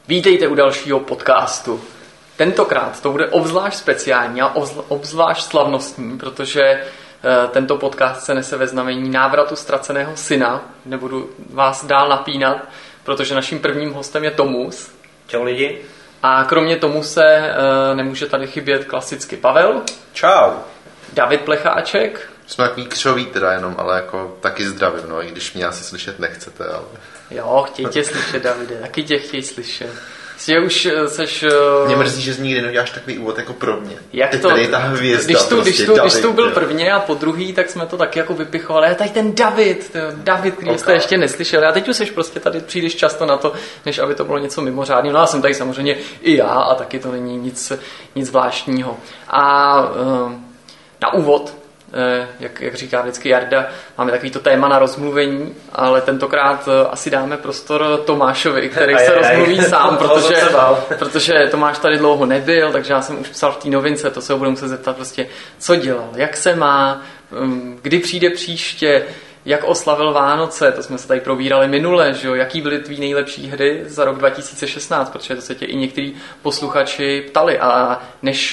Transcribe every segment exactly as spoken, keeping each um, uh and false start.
Vítejte u dalšího podcastu. Tentokrát to bude obzvlášť speciální a obzvlášť slavnostní, protože tento podcast se nese ve znamení návratu ztraceného syna. Nebudu vás dál napínat, protože naším prvním hostem je Tomus. Čau lidi. A kromě Tomuse nemůže tady chybět klasicky Pavel. Čau. David Plecháček. Jsme takový křoví teda jenom, ale jako taky zdravím, no, i když mě asi slyšet nechcete, ale... Jo, chtěj tě slyšet, Davide, taky tě chtěj slyšet. Že už seš... Mě mrzí, že z nikdy neuděláš takový úvod jako pro mě. Jak Teď to? tady je ta hvězda, když tu, prostě když tu, David, když tu byl jo. první a po druhý, tak jsme to taky jako vypichovali. A tady ten David, ten David, který Okay. jste ještě neslyšeli. A teď už seš prostě tady, přijdeš často na to, než aby to bylo něco mimořádného. No já jsem tady samozřejmě i já a taky to není nic, nic zvláštního. A uh, na úvod, Jak, jak říká vždycky Jarda, máme takovýto téma na rozmluvení, ale tentokrát asi dáme prostor Tomášovi, který se rozmluví sám, protože, protože Tomáš tady dlouho nebyl, takže já jsem už psal v té novince, to se ho budu muset zeptat prostě, co dělal, jak se má, kdy přijde příště, jak oslavil Vánoce, to jsme se tady probírali minule, že jo? Jaký byly tvý nejlepší hry za rok dva tisíce šestnáct, protože to se tě i některý posluchači ptali a než...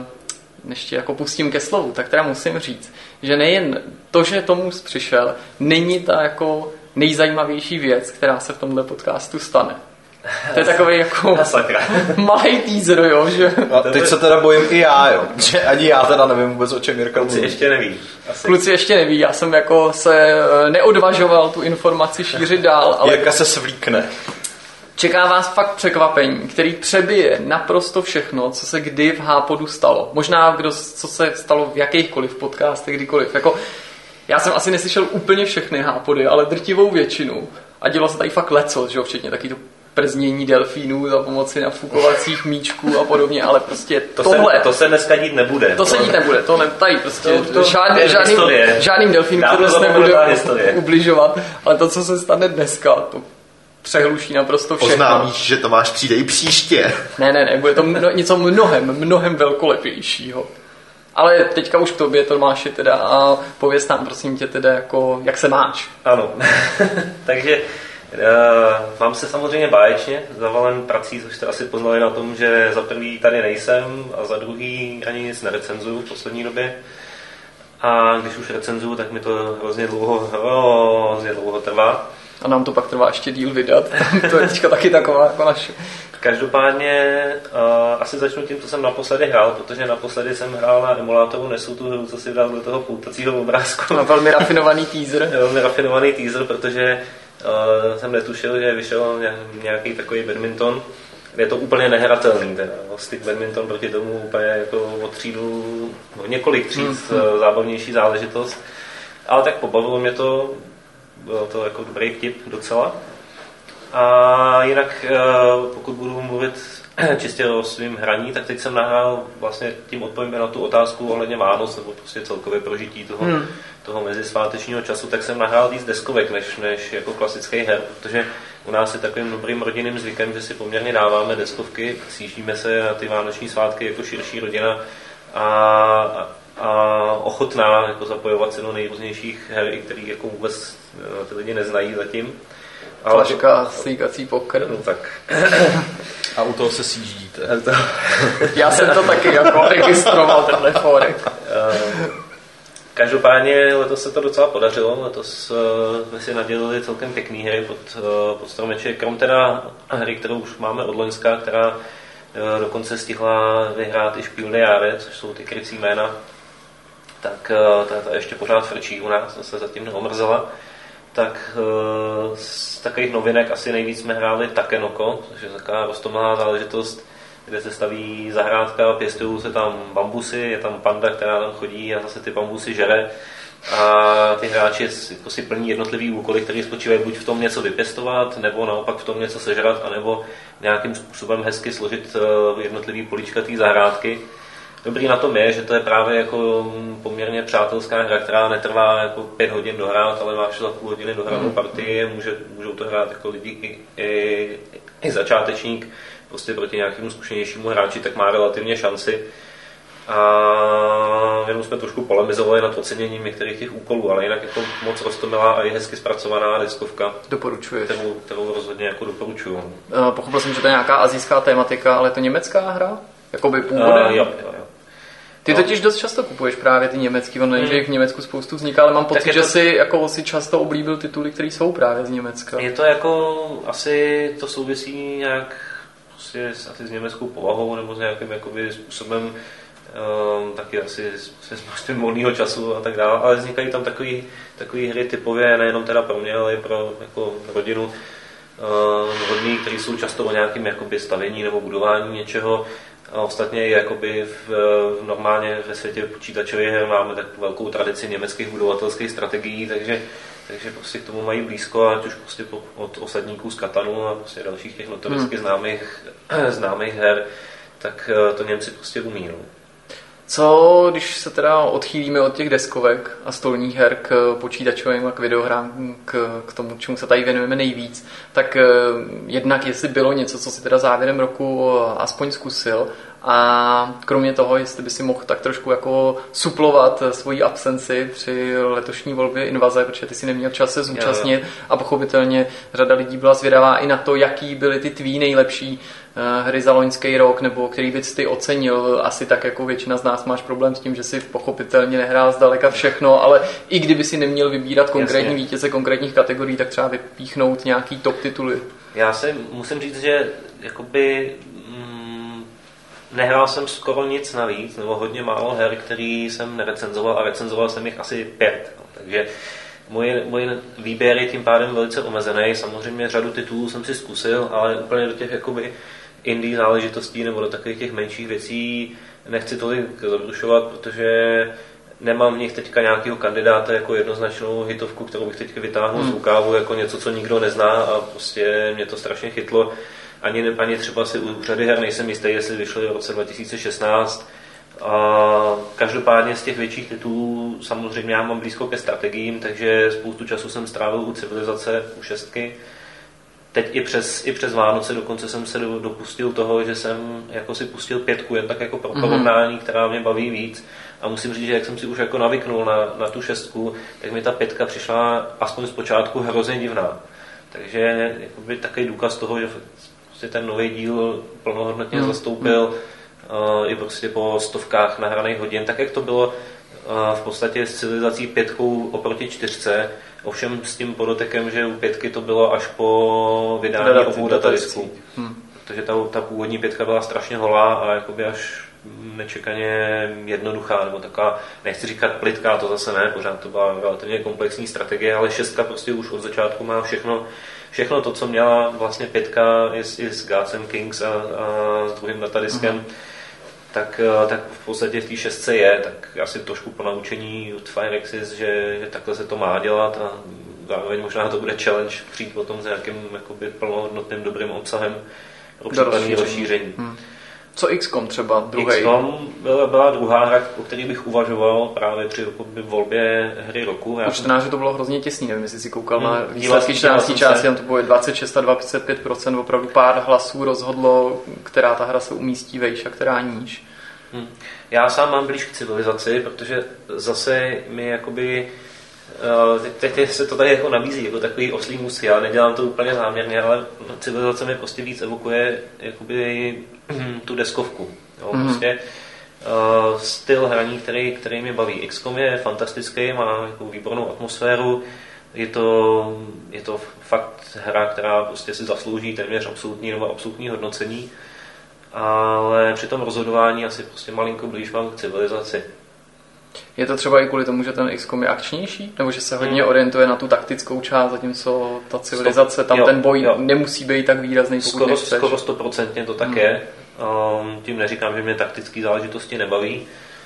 než tě jako pustím ke slovu, tak teda musím říct, že nejen to, že Tomus přišel, není ta jako nejzajímavější věc, která se v tomhle podcastu stane. To je takový jako malý teaser, jo, že... A teď se teda bojím i já, jo, že ani já teda nevím vůbec, o čem Jirka mluví. Kluci ještě neví. Asi. Kluci ještě neví, já jsem jako se neodvažoval tu informaci šířit dál, ale... Jirka se svlíkne. Čeká vás fakt překvapení, který přebije naprosto všechno, co se kdy v Hápodu stalo. Možná, kdo, co se stalo v jakýchkoliv podcastech, kdykoliv. Jako, já jsem asi neslyšel úplně všechny Hápody, ale drtivou většinu. A dělo se tady fakt lecos, že jo, včetně taky to prznění delfínů za pomoci nafukovacích míčků a podobně, ale prostě to tohle... Se, to se dneska dít nebude. To se dít nebude, to ne, tady prostě to, to, žádný, to žádným, žádným delfínům to dnes nebude ubližovat, ale to, co se stane dneska, to přehluší naprosto všechno. Oznámíš, že Tomáš přijde i příště. Ne, ne, ne, bude to mno, něco mnohem, mnohem velkolepějšího. Ale teďka už k tobě, Tomáši, teda, a pověz nám, prosím tě, teda, jako, jak se máš. Ano, takže uh, mám se samozřejmě báječně, zavalen prací, což jste asi poznali na tom, že za prvý tady nejsem a za druhý ani nic nerecenzuju v poslední době. A když už recenzuju, tak mi to hrozně dlouho, hrozně dlouho trvá. A nám to pak trvá ještě díl vydat. To je teďka taky taková jako naše. Každopádně uh, asi začnu tím, co jsem naposledy hrál, protože naposledy jsem hrál na emulátoru Nesu tu hru, co si dal do toho poutacího obrázku. No, velmi rafinovaný teaser. velmi rafinovaný teaser, protože uh, jsem netušil, že vyšel nějaký takový badminton. Je to úplně nehratelný, ten stick badminton proti tomu úplně jako o třídu, o několik tříd mm-hmm. zábavnější záležitost. Ale tak pobavilo mě to. Bylo to jako dobrý vtip docela. A jinak, pokud budu mluvit čistě o svým hraní, tak teď jsem nahrál vlastně tím odpovím na tu otázku ohledně Vánoc, nebo prostě celkově prožití toho, hmm. toho mezisvátečního času, tak jsem nahrál víc deskovek, než, než jako klasický her, protože u nás je takovým dobrým rodinným zvykem, že si poměrně dáváme deskovky, sjíždíme se na ty vánoční svátky jako širší rodina a, a a ochotná jako zapojovat se do nejrůznějších her, které jako vůbec ty lidi neznají zatím. Flaška, slíkací poker. No tak. A u toho se sjíždíte. Já jsem to taky jako registroval, tenhle fórek. Každopádně letos se to docela podařilo. Letos jsme si nadělili celkem pěkný hry pod, pod stromeček. Krom teda hry, kterou už máme od loňska, která dokonce stihla vyhrát i Spiel des Jahres, což jsou ty krycí jména, tak ta, ta ještě pořád frčí u nás, se zatím neomrzela. Tak z takových novinek asi nejvíc jsme hráli Takenoko, což je taková roztomilá záležitost, kde se staví zahrádka, pěstují se tam bambusy, je tam panda, která tam chodí a zase ty bambusy žere. A ty hráči jako si plní jednotlivý úkoly, které spočívají buď v tom něco vypěstovat, nebo naopak v tom něco sežrat, anebo nějakým způsobem hezky složit jednotlivý políčka té zahrádky. Dobrý na tom je, že to je právě jako poměrně přátelská hra, která netrvá jako pět hodin dohrát, ale máš za půl hodiny dohranou partii, může, můžou to hrát jako lidi i, i, i začátečník, prostě proti nějakému zkušenějšímu hráči, tak má relativně šanci. A jenom jsme trošku polemizovali nad oceněním některých těch úkolů, ale jinak jako moc roztomilá a i hezky zpracovaná deskovka. Doporučuješ. Kterou, kterou rozhodně jako doporučuju. Uh, pochopil jsem, že to je nějaká asijská tématika, ale je to německá hra? Jakoby původem? Uh, jo, jo, jo. Ty no. totiž dost často kupuješ právě ty německý, ono hmm. v Německu spoustu vzniká, ale mám pocit, že to... si, jako, si často oblíbil tituly, které jsou právě z Německa. Je to jako, asi to souvisí nějak prostě asi s německou povahou nebo s nějakým jakoby, způsobem um, taky asi se množstvím volného času a tak dále, ale vznikají tam takový, takový hry typově, nejenom teda pro mě, ale i pro jako, rodinu uh, hodný, které jsou často o nějakým jakoby, stavění nebo budování něčeho. A ostatně jakoby v, v normálně ve světě počítačových her máme tak velkou tradici německých budovatelských strategií, takže, takže prostě k tomu mají blízko, ať už prostě od osadníků z Katanu a prostě dalších těch notoricky hmm. známých, známých her, tak to Němci prostě umí. No. Co, když se teda odchýlíme od těch deskovek a stolních her k počítačovým a k videohrám, k, k tomu, čemu se tady věnujeme nejvíc, tak jednak jestli bylo něco, co si teda závěrem roku aspoň zkusil, a kromě toho, jestli by si mohl tak trošku jako suplovat svoji absenci při letošní volbě Invaze, protože ty si neměl čas se zúčastnit a pochopitelně řada lidí byla zvědavá i na to, jaký byly ty tvý nejlepší hry za loňský rok, nebo který bys ty ocenil. Asi tak jako většina z nás máš problém s tím, že si pochopitelně nehrál zdaleka všechno, ale i kdyby si neměl vybírat konkrétní Jasně. vítěze konkrétních kategorií, tak třeba vypíchnout nějaký top tituly. Já si musím říct, že jakoby mm, nehrál jsem skoro nic navíc, nebo hodně málo her, který jsem nerecenzoval a recenzoval jsem jich asi pět. No, takže Moje, moje výběr je tím pádem velice omezený. Samozřejmě řadu titulů jsem si zkusil, ale úplně do těch jakoby indie záležitostí nebo do takových těch menších věcí nechci tolik zabrušovat, protože nemám v nich teďka nějakého kandidáta jako jednoznačnou hitovku, kterou bych teďka vytáhnul hmm. z rukávu jako něco, co nikdo nezná a prostě mě to strašně chytlo. Ani, ani třeba si u řady her nejsem jistý, jestli vyšly v roce dva tisíce šestnáct. A každopádně z těch větších titulů samozřejmě já mám blízko ke strategiím, takže spoustu času jsem strávil u Civilizace, u šestky. Teď i přes, i přes Vánoce dokonce jsem se dopustil toho, že jsem jako si pustil pětku, jen tak jako pro porovnání, mm-hmm. která mě baví víc. A musím říct, že jak jsem si už jako navyknul na, na tu šestku, tak mi ta pětka přišla aspoň zpočátku hrozně divná. Takže jakoby takový důkaz toho, že prostě ten nový díl plnohodnotně mm-hmm. zastoupil Uh, i prostě po stovkách nahraných hodin, tak jak to bylo uh, v podstatě s Civilizací pětkou oproti čtyřce, ovšem s tím podotekem, že u pětky to bylo až po vydání obou datadisků. Hmm. Protože ta, ta původní pětka byla strašně holá a jakoby až nečekaně jednoduchá, nebo taková, nechci říkat plitká, to zase ne, pořád to byla relativně komplexní strategie, ale šestka prostě už od začátku má všechno, všechno to, co měla vlastně pětka i s, i s Gods and Kings a, a s druhým datadiskem, hmm. Tak, tak v podstatě v té šestce je, tak asi trošku po naučení od Firexis, že, že takhle se to má dělat a zároveň možná to bude challenge přijít potom s nějakým jakoby plnohodnotným dobrým obsahem pro případné rozšíření. Hmm. Co X COM třeba, druhý? X COM byla, byla druhá hra, o které bych uvažoval právě při volbě hry roku. U čtenáře to bylo hrozně těsný, nevím, jestli si koukal hmm. na výsledky čtrnácté části, tam to bylo dvacet šest a dvacet pět procent, opravdu pár hlasů rozhodlo, která ta hra se umístí vejš a která níž. Hmm. Já sám mám blíž k Civilizaci, protože zase mi jakoby teď, teď se to tady jako nabízí, jako takový oslý musí, já nedělám to úplně záměrně, ale Civilizace mi prostě víc evokuje jakoby tu deskovku. Jo? Mm. Prostě uh, styl hraní, který, který mě baví. X COM je fantastický, má jako výbornou atmosféru, je to, je to fakt hra, která prostě si zaslouží téměř absolutní nebo absolutní hodnocení, ale při tom rozhodování asi prostě malinko blíž mám k Civilizaci. Je to třeba i kvůli tomu, že ten X COM je akčnější? Nebo že se hodně hmm. orientuje na tu taktickou část, zatímco ta Civilizace, tam jo, ten boj jo. nemusí být tak výrazný, pokud skoro, nechceš? Skoro stoprocentně to tak hmm. je. Um, tím neříkám, že mě taktické záležitosti nebaví,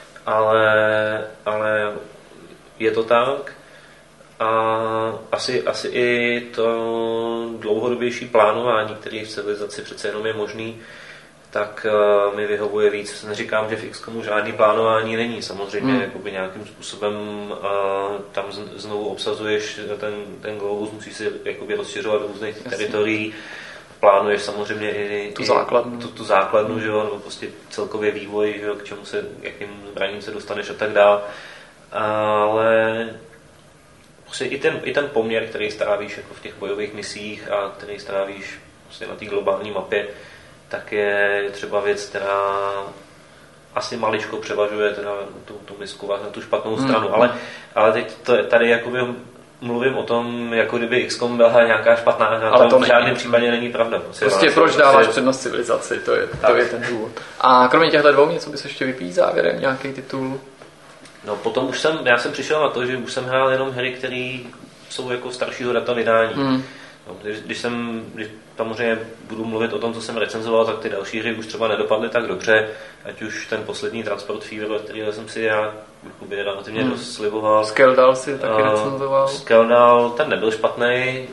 ale, ale je to tak. A asi, asi i to dlouhodobější plánování, které v Civilizaci přece jenom je možný, tak uh, mi vyhovuje víc. Neříkám, že v X COMu žádný plánování není. Samozřejmě hmm. jakoby nějakým způsobem uh, tam z, znovu obsazuješ ten, ten globus, musíš si jakoby rozšiřovat různých teritorií. plánuješ samozřejmě i tu základnu, tu, tu základnu, že jo, nebo prostě celkově vývoj, že jo, k čemu se, jakým zbraním se dostaneš a tak dále. Ale prostě i ten, i ten poměr, který strávíš jako v těch bojových misích a který strávíš prostě na té globální mapě, tak je třeba věc, která asi maličko převažuje teda tu, tu misku na tu špatnou stranu, hmm. ale, ale teď to, tady jakoby mluvím o tom, jako kdyby X COM byla nějaká špatná hra, ale to v žádném případě není pravda. Prostě, prostě proč dáváš prostě přednost civilizaci, to je, to je ten důvod. A kromě těchto dvou něco bys ještě vypít závěrem, nějaký titul? No potom už jsem, já jsem přišel na to, že už jsem hrál jenom hry, které jsou jako staršího data vydání. Hmm. No, když, když jsem, když samozřejmě budu mluvit o tom, co jsem recenzoval, tak ty další hry už třeba nedopadly tak dobře, ať už ten poslední Transport Fever, který jsem si já relativně hmm. dost sliboval. Skeldal si taky uh, recenzoval. Skeldal, ten nebyl špatný,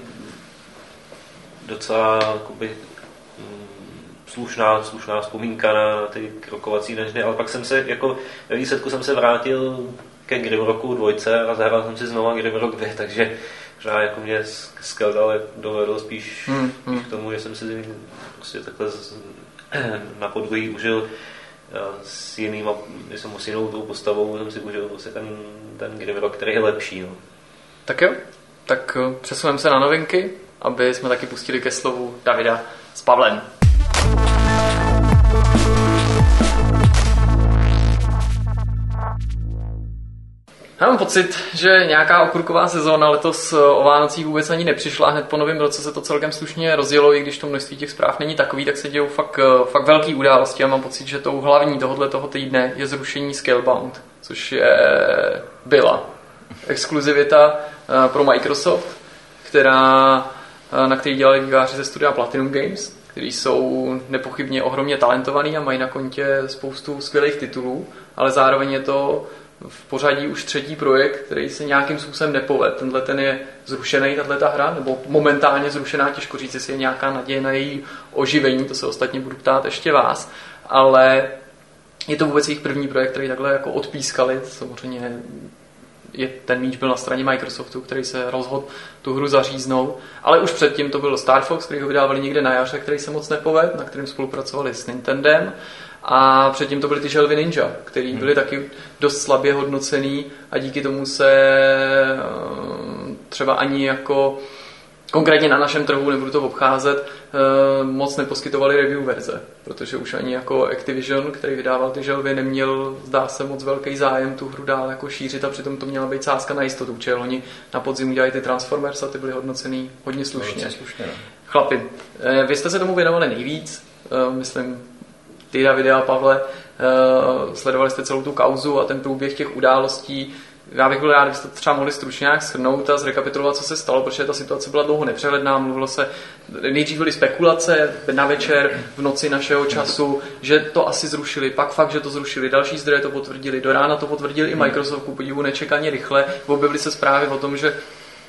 docela jakoby, slušná, slušná vzpomínka na ty krokovací dungeony, ale pak jsem se, jako ve výsledku jsem se vrátil ke Grimrocku dvojce a zahrál jsem si znova Grimrock dvě, takže možná jako mě Skeldal dovedl spíš, hmm, hmm. spíš k tomu, že jsem si prostě takhle z, na podvojí užil s jiným, s jinou tou postavou, jsem si užil prostě ten, ten Grimrock, který je lepší. No. Tak jo, tak přesuneme se na novinky, aby jsme taky pustili ke slovu Davida s Pavlem. Já mám pocit, že nějaká okurková sezóna letos o Vánocích vůbec ani nepřišla. Hned po novém roce se to celkem slušně rozjelo, i když to množství těch zpráv není takový, tak se dějou fakt, fakt velký události. Já mám pocit, že tou hlavní tohohle toho týdne je zrušení Scalebound, což je, byla exkluzivita pro Microsoft, která, na který dělali vývojáři ze studia Platinum Games, kteří jsou nepochybně ohromně talentovaní a mají na kontě spoustu skvělých titulů, ale zároveň je to v pořadí už třetí projekt, který se nějakým způsobem nepovedl. Tenhle ten je zrušený, tato hra, nebo momentálně zrušená, těžko říct, jestli je nějaká naděje na její oživení, to se ostatně budu ptát ještě vás, ale je to vůbec jejich první projekt, který takhle jako odpískali, samozřejmě je, ten míč byl na straně Microsoftu, který se rozhodl tu hru zaříznout, ale už předtím to byl Star Fox, který ho vydávali někde na jaře, který se moc nepovedl, na kterém spolupracovali s Nintendem. A předtím to byly ty želvy Ninja, který byly taky dost slabě hodnocený a díky tomu se třeba ani jako konkrétně na našem trhu, nebudu to obcházet, moc neposkytovali review verze, protože už ani jako Activision, který vydával ty želvy, neměl, zdá se, moc velký zájem tu hru dál jako šířit a přitom to měla být sázka na jistotu, protože oni na podzim udělali ty Transformers a ty byly hodnocený hodně slušně. slušně no. Chlapi, vy jste se tomu věnovali nejvíc, myslím, ty, Davide a Pavle, uh, sledovali jste celou tu kauzu a ten průběh těch událostí. Já bych byl rád, kdybyste to třeba mohli stručně nějak shrnout a zrekapitulovat, co se stalo, protože ta situace byla dlouho nepřehledná. Mluvilo se, nejdřív byly spekulace na večer, v noci našeho času, že to asi zrušili, pak fakt, že to zrušili, další zdroje to potvrdili, do rána to potvrdili i Microsoft, ku podivu nechčekaně rychle. Objevily se zprávy o tom, že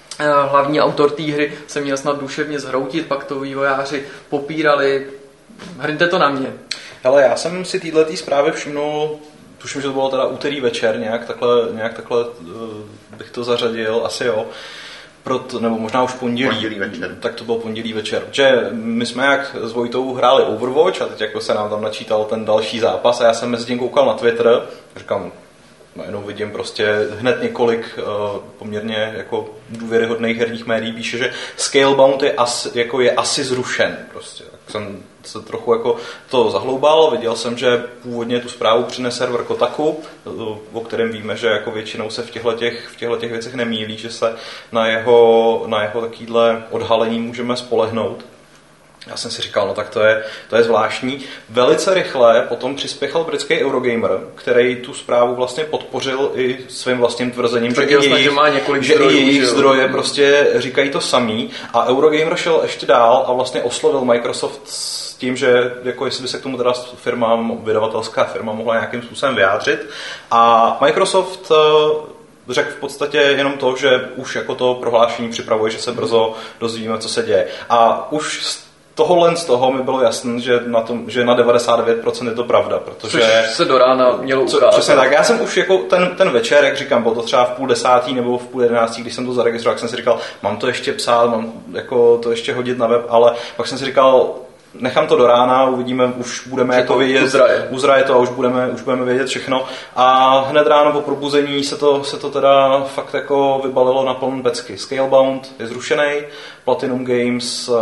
hlavní autor té hry se měl snad duševně zhroutit, pak to vývojáři popírali. Hrňte to na mě. Hele, já jsem si této zprávy všimnul, tuším, že to bylo teda úterý večer, nějak takhle, nějak takhle bych to zařadil, asi jo, Proto, nebo možná už pondělí, pondělí večer. Tak to bylo pondělí večer, že my jsme jak s Vojtou hráli Overwatch a teď jako se nám tam načítal ten další zápas a já jsem mezi tím koukal na Twitter a říkám, najednou vidím prostě hned několik uh, poměrně jako důvěryhodných herních médií píše, že Scalebound je asi, jako je asi zrušen prostě. Tak jsem se trochu jako to zahloubal, viděl jsem, že původně tu zprávu přines server Kotaku, o kterém víme, že jako většinou se v těchto těch, v těchto těch věcech nemýlí, že se na jeho, na jeho takovýhle odhalení můžeme spolehnout. Já jsem si říkal, no tak to je, to je zvláštní. Velice rychle potom přispěchal britský Eurogamer, který tu zprávu vlastně podpořil i svým vlastním tvrzením, že, jasná, jejich, že, má několik že zdrojů, i jejich že zdroje prostě říkají to samý. A Eurogamer šel ještě dál a vlastně oslovil Microsoft s tím, že jako jestli by se k tomu teda firma, vydavatelská firma mohla nějakým způsobem vyjádřit. A Microsoft řekl v podstatě jenom to, že už jako to prohlášení připravuje, že se brzo dozvíme, co se děje. A už tohle z toho mi bylo jasné, že na, tom, že na devadesát devět procent je to pravda, protože... Což se do rána mělo ukázat. Přesně tak, já jsem už jako ten, ten večer, jak říkám, bylo to třeba v půl desátý nebo v půl jedenáctý, když jsem to zaregistroval, tak jsem si říkal, mám to ještě psát, mám jako to ještě hodit na web, ale pak jsem si říkal, nechám to do rána, uvidíme, už budeme jako vědět, uzraje. uzraje to a už budeme, už budeme vědět všechno. A hned ráno po probuzení se to, se to teda fakt jako vybalilo na plný pecky. Scalebound je zrušený, Platinum Games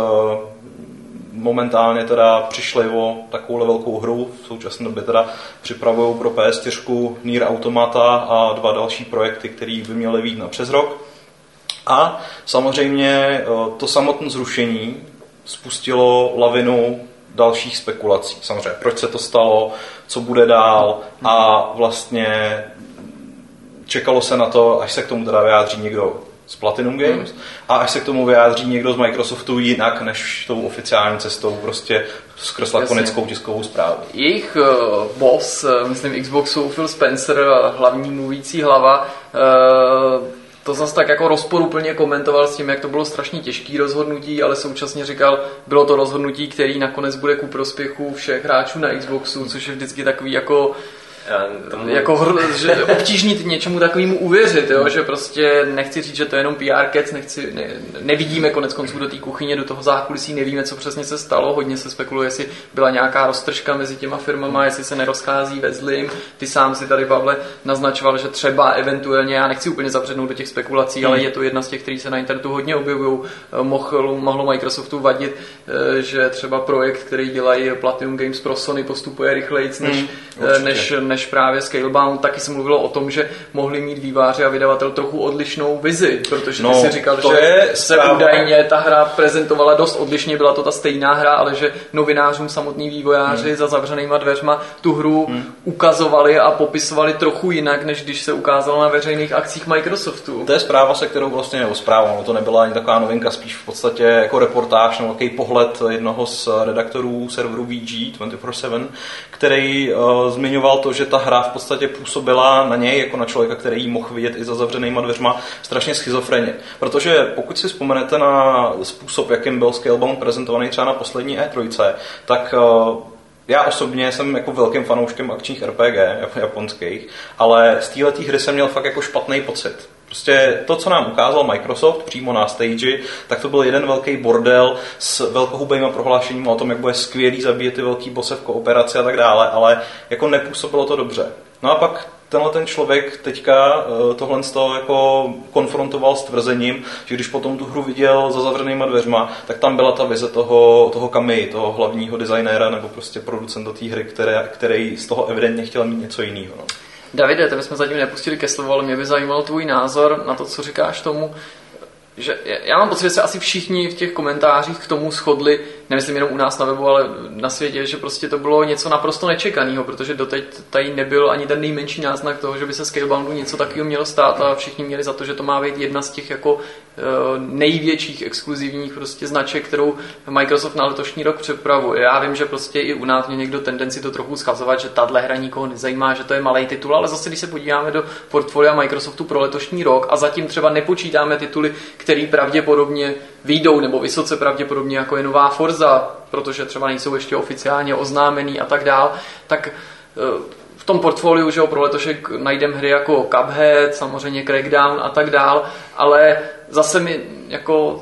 momentálně teda přišli o takovou velkou hru, v současné době teda připravují pro P S čtyři Nier Automata a dva další projekty, které by měly vyjít na přes rok. A samozřejmě to samotné zrušení spustilo lavinu dalších spekulací. Samozřejmě, proč se to stalo, co bude dál a vlastně čekalo se na to, až se k tomu teda vyjádří někdo z Platinum Games hmm. a až se k tomu vyjádří někdo z Microsoftu jinak, než tou oficiální cestou prostě skrz lakonickou tiskovou zprávu. Jejich uh, boss, myslím Xboxu, Phil Spencer, hlavní mluvící hlava, uh, to zase tak jako rozporuplně komentoval s tím, jak to bylo strašně těžké rozhodnutí, ale současně říkal, bylo to rozhodnutí, který nakonec bude ku prospěchu všech hráčů na Xboxu, což je vždycky takový jako Tomu... jako hr, že obtížný něčemu takovému uvěřit, jo? Že prostě nechci říct, že to je jenom P R kec, nechci, ne, nevidíme konec konců do té kuchyně, do toho zákulisí, nevíme, co přesně se stalo, hodně se spekuluje, jestli byla nějaká roztržka mezi těma firmama, jestli se nerozchází ve zlým. Ty sám si tady, Pavle, naznačoval, že třeba eventuálně, já nechci úplně zabřednout do těch spekulací, hmm. ale je to jedna z těch, které se na internetu hodně objevují. Mohlo, mohlo Microsoftu vadit, že třeba projekt, který dělají Platinum Games pro Sony, postupuje rychleji než, hmm. než, než právě Scalebound. Taky se mluvilo o tom, že mohli mít výváři a vydavatel trochu odlišnou vizi, protože ty no, si říkal, že se údajně ta hra prezentovala dost odlišně, byla to ta stejná hra, ale že novinářům samotní vývojáři hmm. za zavřenýma dveřma tu hru hmm. ukazovali a popisovali trochu jinak, než když se ukázalo na veřejných akcích Microsoftu. To je zpráva, se kterou vlastně nebo zpráva, no to nebyla ani taková novinka, spíš v podstatě jako reportáž, nebo takový pohled jednoho z redaktorů serveru V G dvacet čtyři sedm, který uh, zmiňoval to, že ta hra v podstatě působila na něj jako na člověka, který ji mohl vidět i za zavřenýma dveřma, strašně schizofreně. Protože pokud si vzpomenete na způsob, jakým byl Scalebound prezentovaný třeba na poslední E tři, tak uh, já osobně jsem jako velkým fanouškem akčních R P G japonských, ale z této hry jsem měl fakt jako špatný pocit. Prostě to, co nám ukázal Microsoft přímo na stage, tak to byl jeden velký bordel s velkohubejma prohlášeními o tom, jak bude skvělý zabíjet ty velký bosse v kooperaci a tak dále, ale jako nepůsobilo to dobře. No a pak tenhle ten člověk teďka tohle z toho jako konfrontoval s tvrzením, že když potom tu hru viděl za zavřenýma dveřma, tak tam byla ta vize toho, toho Kami, toho hlavního designéra nebo prostě producenta té hry, které, který z toho evidentně chtěl mít něco jiného. No. Davide, tebe jsme zatím nepustili ke slovu, ale mě by zajímal tvůj názor na to, co říkáš tomu, že já mám pocit, že se asi všichni v těch komentářích k tomu shodli, nemyslím jenom u nás na webu, ale na světě, že prostě to bylo něco naprosto nečekaného, protože doteď tady nebyl ani ten nejmenší náznak toho, že by se Scaleboundu něco takového mělo stát a všichni měli za to, že to má být jedna z těch jako největších exkluzivních prostě značek, kterou Microsoft na letošní rok připravuje. Já vím, že prostě i u nás mě někdo tendenci to trochu schazovat, že tahle hra nikoho nezajímá, že to je malej titul, ale zase když se podíváme do portfolia Microsoftu pro letošní rok a zatím třeba nepočítáme tituly, který pravděpodobně vyjdou nebo vysoce pravděpodobně jako je nová Forza, protože třeba nejsou ještě oficiálně oznámený a tak dál, tak v tom portfoliu, že jo, pro letošek najdeme hry jako Cuphead, samozřejmě Crackdown a tak dál, ale zase mi jako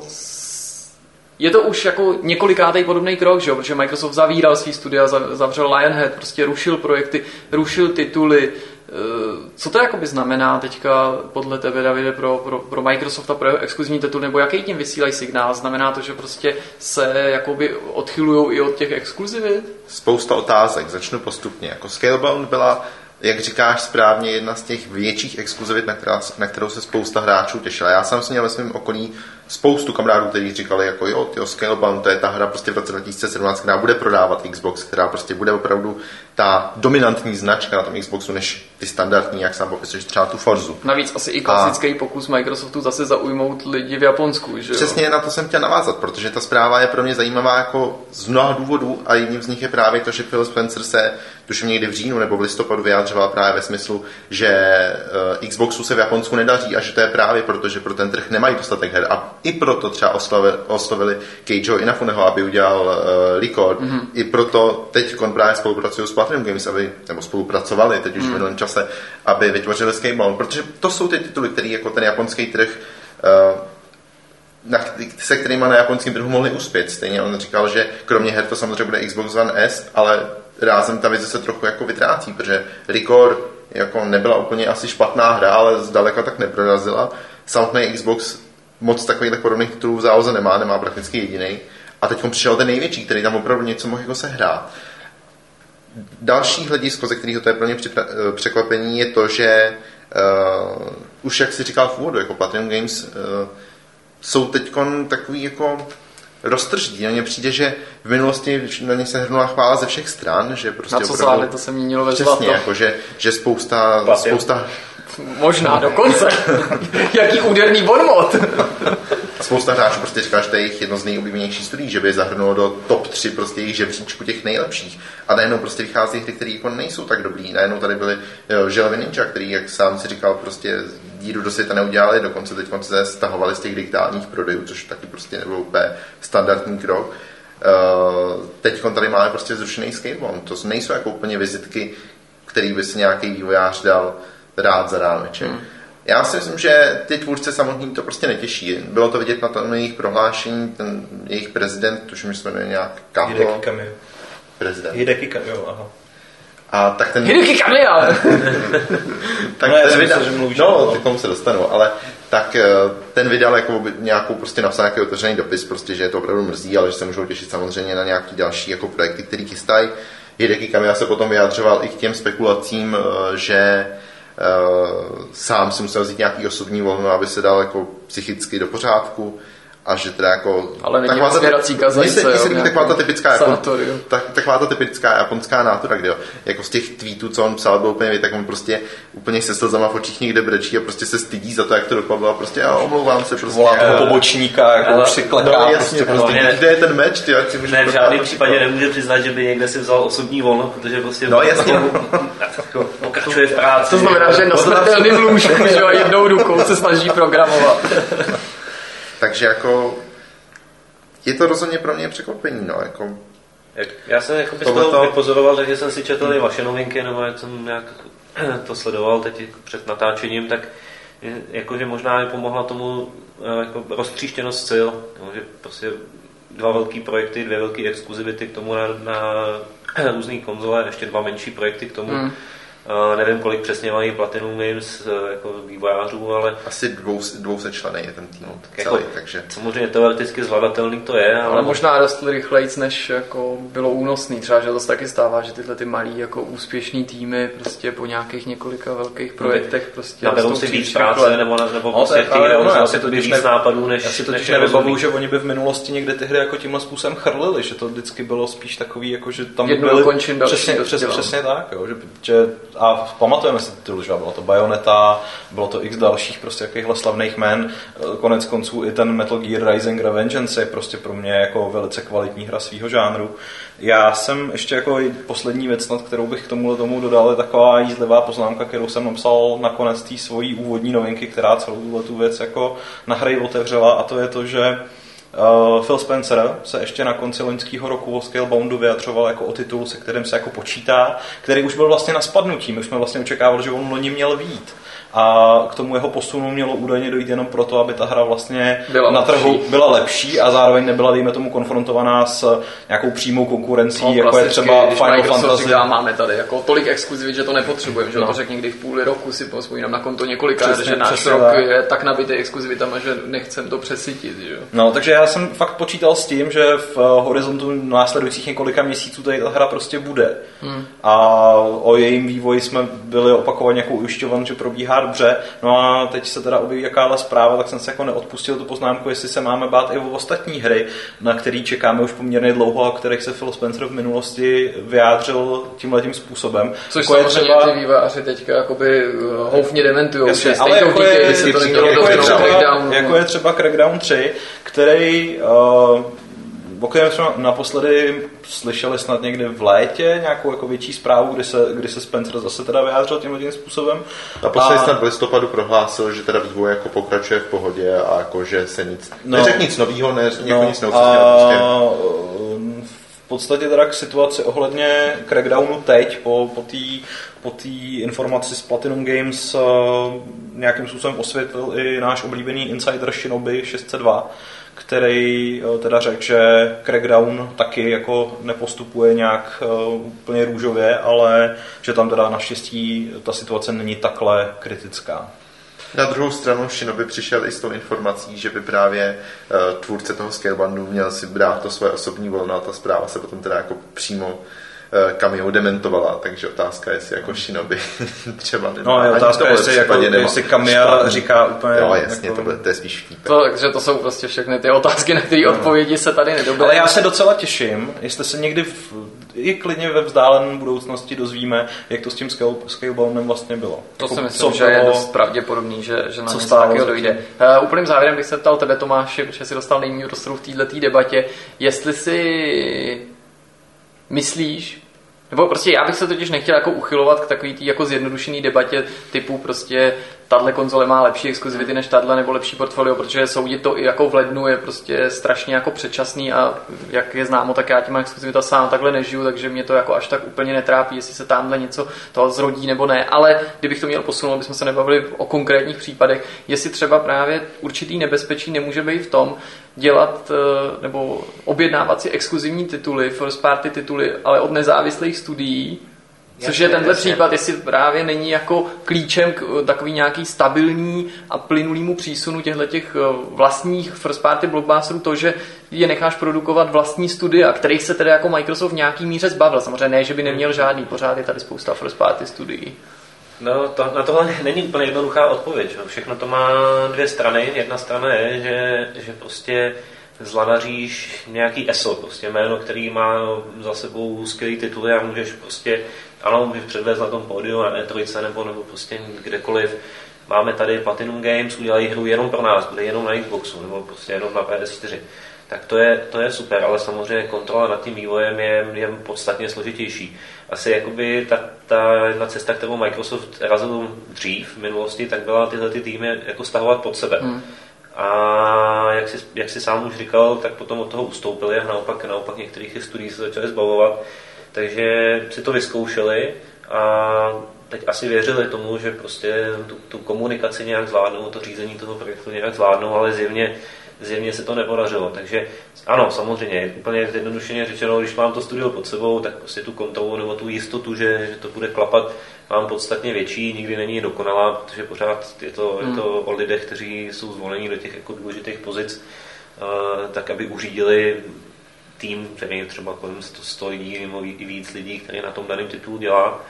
je to už jako několikátej podobný krok, že jo, protože Microsoft zavíral svý studia, zavřel Lionhead, prostě rušil projekty, rušil tituly. Co to jakoby znamená teďka podle tebe, Davide, pro, pro, pro Microsoft a pro exkluzivní titul, nebo jaký tím vysílají signál? Znamená to, že prostě se jakoby odchylujou i od těch exkluzivit? Spousta otázek, začnu postupně. Jako Scalebound byla, jak říkáš správně, jedna z těch větších exkluzivit, na, která, na kterou se spousta hráčů těšila. Já jsem si měl ve svém okolí spoustu kamarádů, kteří říkali, jako jo, tyjo, Scalebound, to je ta hra prostě v roce dva tisíce sedmnáct, která bude prodávat Xbox, která prostě bude opravdu ta dominantní značka na tom Xboxu, než ty standardní, jak sám popisuješ, třeba tu Forzu. Navíc asi i klasický a... pokus Microsoftu zase zaujmout lidi v Japonsku, že jo? Přesně na to jsem chtěl navázat, protože ta zpráva je pro mě zajímavá jako z mnoha důvodů a jedním z nich je právě to, že Phil Spencer se tuším někdy v říjnu nebo v listopadu vyjádřoval právě ve smyslu, že uh, Xboxu se v Japonsku nedaří a že to je právě proto, že pro ten trh nemají dostatek her a i proto třeba oslovili, oslovili Keiichiho Inafuneho, aby udělal uh, Record. Mm-hmm. I proto teď právě spolupracují s Platinum Games, aby, nebo spolupracovali teď už mm. v minulém čase, aby vytvořili Scalebound, protože to jsou ty tituly, které jako ten japonský trh uh, na, se kterými na japonském trhu mohli uspět. Stejně on říkal, že kromě her to samozřejmě bude Xbox One S, ale rázem ta vize se trochu jako vytrácí, protože Record jako nebyla úplně asi špatná hra, ale zdaleka tak neprorazila. Samotný Xbox moc takových podobných titulů v záloze nemá, nemá prakticky jediný. A teď přišel ten největší, který tam opravdu něco mohl jako sehrát. Další hledisko, ze kterého to je pro mě překvapení, je to, že uh, už jak si říkal v úvodu, jako Platinum Games uh, jsou teď takový jako roztržití. Mně přijde, že v minulosti na ně se hrnula chvála ze všech stran, že prostě na co opravdu, zvládli, to se měnilo ve zlato. Přesně, jako, že, že spousta, spousta... Možná dokonce. Jaký úderný bonmot. Spousta hráčů prostě říká, že to je jejich jedno z nejoblíbenějších studií, že by je zahrnulo do top tři prostě jejich žebříčku těch nejlepších. A najednou prostě vychází hry, které jako nejsou tak dobrý. Najednou tady byly Želvy Ninja, který, jak sám si říkal, prostě díru do světa neudělali, dokonce teď se stahovali z těch digitálních prodejů, což taky prostě nebyl úplně standardní krok. Uh, teď tady máme prostě zrušený Scalebound. To nejsou jako úplně vizitky, který by si nějaký vývojář dal rád za rámeček. Hmm. Já si myslím, že ty tvůrce samotný to prostě netěší. Bylo to vidět na tom jejich prohlášení, ten jejich prezident, tuším, že se jmenuje nějak Kato. Hideki Kamiya. Prezident. Hideki Kamiya, aha. A tak ten... Hideki Kamiya! tak no, ten vydal... myslím, že mluvíš, no, ty k tomu se dostanu, ale tak ten vydal jako nějakou prostě napsal nějaký otevřený dopis, prostě, že je to opravdu mrzí, ale že se můžou těšit samozřejmě na nějaký další jako projekty, který chystají. Hideki Kamiya se potom vyjadřoval i k těm spekulacím, že Uh, sám si musel vzít nějaký osobní volno, aby se dal jako psychicky do pořádku a že teda jako... Ale není svěrací kazajce, jo? Mně taková ta typická, jako, tak, taková ta typická japonská nátura, kde jo, jako z těch tweetů, co on psal, byl úplně, tak on prostě úplně se slzama v očích někde brečí a prostě se stydí za to, jak to dopadlo a prostě a omlouvám se prostě. Volá toho pobočníka, jako ale, už si kleká. No jasně, prostě, prostě kde je ten meč, ty, jak si můžeš... Ne, v žádném případě nemůže přiznat, že by někde si vzal osobní volno, protože prostě... No jasně. Pokračuje v práci. To znamená, že na smrtelným lůžku, že jednou rukou se snaží programovat. Takže jako je to rozhodně pro mě překvapení, no, jako... Já jsem jako bys to vypozoroval, takže jsem si četl i vaše novinky, nebo jak jsem nějak to sledoval teď před natáčením, tak jakože možná i pomohla tomu jako roztříštěnost sil, no, že prostě dva velký projekty, dvě velké exkluzivity k tomu na, na různý konzole, ještě dva menší projekty k tomu. Hmm. Uh, nevím, kolik přesně mají Platinum Games uh, jako vývojářů, ale... Asi dvou, dvousetčlenný je ten tým, no, tak celý, jako, takže... Samozřejmě teoreticky zvladatelný to je, ale... ale možná rostl rychlejc, než jako bylo únosný. Třeba, že to se taky stává, že tyhle ty malý jako úspěšný týmy prostě po nějakých několika velkých projektech prostě... Naberou si víc práce, nebo, nebo no, prostě chtějí realizovat to víc nápadů, než... Já si totiž nevybavuju, že oni by v minulosti někde ty hry jako tímhle způsobem chrlili, že to vždycky bylo spíš takový, jako že tam jednou byly... Končím, přesně, přesně, přesně tak, jo, že, že a pamatujeme si titul, že bylo to Bayonetta, bylo to x dalších prostě jakýchhle slavných jmen, konec konců i ten Metal Gear Rising Revengeance je prostě pro mě jako velice kvalitní hra svýho žánru. Já jsem ještě jako poslední věc, nad kterou bych k tomuhle tomu dodal, je taková jízlivá poznámka, kterou jsem napsal nakonec té svojí úvodní novinky, která celou tu věc jako na hry otevřela, a to je to, že Uh, Phil Spencer se ještě na konci loňského roku o Scaleboundu vyjadřoval jako o titulu, se kterým se jako počítá, který už byl vlastně na spadnutí. My jsme vlastně očekávali, že on loni měl vyjít. A k tomu jeho posunu mělo údajně dojít jenom proto, aby ta hra vlastně byla na trhu lepší. byla lepší a zároveň nebyla, dejme tomu, konfrontovaná s nějakou přímou konkurencí, no, jako je třeba Final Fantasy. Říká, máme tady jako tolik exkluzivit, že to nepotřebujeme, že no. To řekl někdy v půli roku, si vzpomínám na konto několika, že náš rok tak. je tak nabitý exkluzivitama, že nechcem to přesytit. Že? No, takže já jsem fakt počítal s tím, že v horizontu následujících několika měsíců tady ta hra prostě bude. Hmm. A o jejím vývoji jsme byli opakovaně jako ujišťovan, že probíhá dobře. No a teď se teda objeví jakáhle zpráva, tak jsem se jako neodpustil tu poznámku, jestli se máme bát i o ostatní hry, na který čekáme už poměrně dlouho a o kterých se Phil Spencer v minulosti vyjádřil tímhletím způsobem. Což jako samozřejmě třeba... ty vývojáři teďka jakoby houfně dementujou. Jasně, ale jako je, je, se to jako, jako, je do třeba, Crackdownu. jako je třeba Crackdown tři, který... Uh, o kterém jsme naposledy slyšeli snad někdy v létě nějakou jako větší zprávu, kdy se, kdy se Spencer zase teda vyjádřil tímhle tím způsobem. Naposledy a... snad v listopadu prohlásil, že teda vývoj jako pokračuje v pohodě a jako, že se nic, no, neřekl nic novýho, neřekl no, nic neupřesnil. Prostě. V podstatě teda k situaci ohledně Crackdownu teď, po, po té po té informaci z Platinum Games uh, nějakým způsobem osvětlil i náš oblíbený insider Shinobi šest set dva, který teda řekl, že Crackdown taky jako nepostupuje nějak uh, úplně růžově, ale že tam teda naštěstí ta situace není takhle kritická. Na druhou stranu Shinobi přišel i s tou informací, že by právě uh, tvůrce toho Scalebandu měl si brát to své osobní volno a ta zpráva se potom teda jako přímo Cameo dementovala, takže otázka je, jestli jako Shinobi třeba nemá. No, je otázka, jestli, jako, jestli Cameo říká úplně... Jo, jasně, jako... to, to je spíš vtípek. To, takže to jsou prostě všechny ty otázky, na které no. odpovědi se tady nedobyly. Ale já se docela těším, jestli se někdy v, i klidně ve vzdálené budoucnosti dozvíme, jak to s tím Scaleboundem vlastně bylo. To jako, si myslím, že je dost pravděpodobný, že, že na něco takového dojde. Uh, úplným závěrem bych se ptal tebe, Tomáši, protože jsi dostal nejméně prostoru v této debatě, jestli si myslíš, nebo prostě já bych se totiž nechtěl jako uchylovat k takový tý jako zjednodušený debatě typu prostě tahle konzole má lepší exkluzivity než tahle nebo lepší portfolio, protože soudit to i jako v lednu je prostě strašně jako předčasný a jak je známo, tak já těma exkluzivita sám takhle nežiju, takže mě to jako až tak úplně netrápí, jestli se tamhle něco toho zrodí nebo ne, ale kdybych to měl posunout, abychom se nebavili o konkrétních případech, jestli třeba právě určitý nebezpečí nemůže být v tom dělat nebo objednávat si exkluzivní tituly, first party tituly, ale od nezávislých studií, což je tenhle jasně. případ, jestli právě není jako klíčem k takový nějaký stabilní a plynulýmu přísunu těchto vlastních first party blockbusterů to, že je necháš produkovat vlastní studia, kterých se tedy jako Microsoft v nějaký míře zbavil. Samozřejmě ne, že by neměl žádný, pořád je tady spousta first party studií. No, to, na tohle není úplně jednoduchá odpověď. Všechno to má dvě strany. Jedna strana je, že, že prostě zlanaříš nějaký E S O, prostě jméno, který má za sebou skvělý tituly a můžeš prostě, ano, můžeš předvést na tom pódiu na E tři nebo, nebo prostě kdekoliv. Máme tady Platinum Games, udělají hru jenom pro nás, bude jenom na Xboxu nebo prostě jenom na P S čtyři. Tak to je, to je super, ale samozřejmě kontrola nad tím vývojem je, je podstatně složitější. Asi jakoby ta, ta jedna cesta, kterou Microsoft razil dřív v minulosti, tak byla tyhle ty týmy jako stahovat pod sebe. Hmm. A jak si, jak si sám už říkal, tak potom od toho ustoupili a naopak, naopak některých studií se začali zbavovat. Takže si to vyzkoušeli a teď asi věřili tomu, že prostě tu, tu komunikaci nějak zvládnou, to řízení toho projektu nějak zvládnou, ale zjevně, zjevně se to nepodařilo. Takže ano, samozřejmě, úplně zjednodušeně řečeno, když mám to studio pod sebou, tak prostě tu kontrolu nebo tu jistotu, že, že to bude klapat, mám podstatně větší, nikdy není dokonalá, protože pořád je to, hmm. je to o lidech, kteří jsou zvoleni do těch jako důležitých pozic, uh, tak aby uřídili tým, který třeba kolem sto lidí nebo i víc lidí, který na tom daném titulu dělá,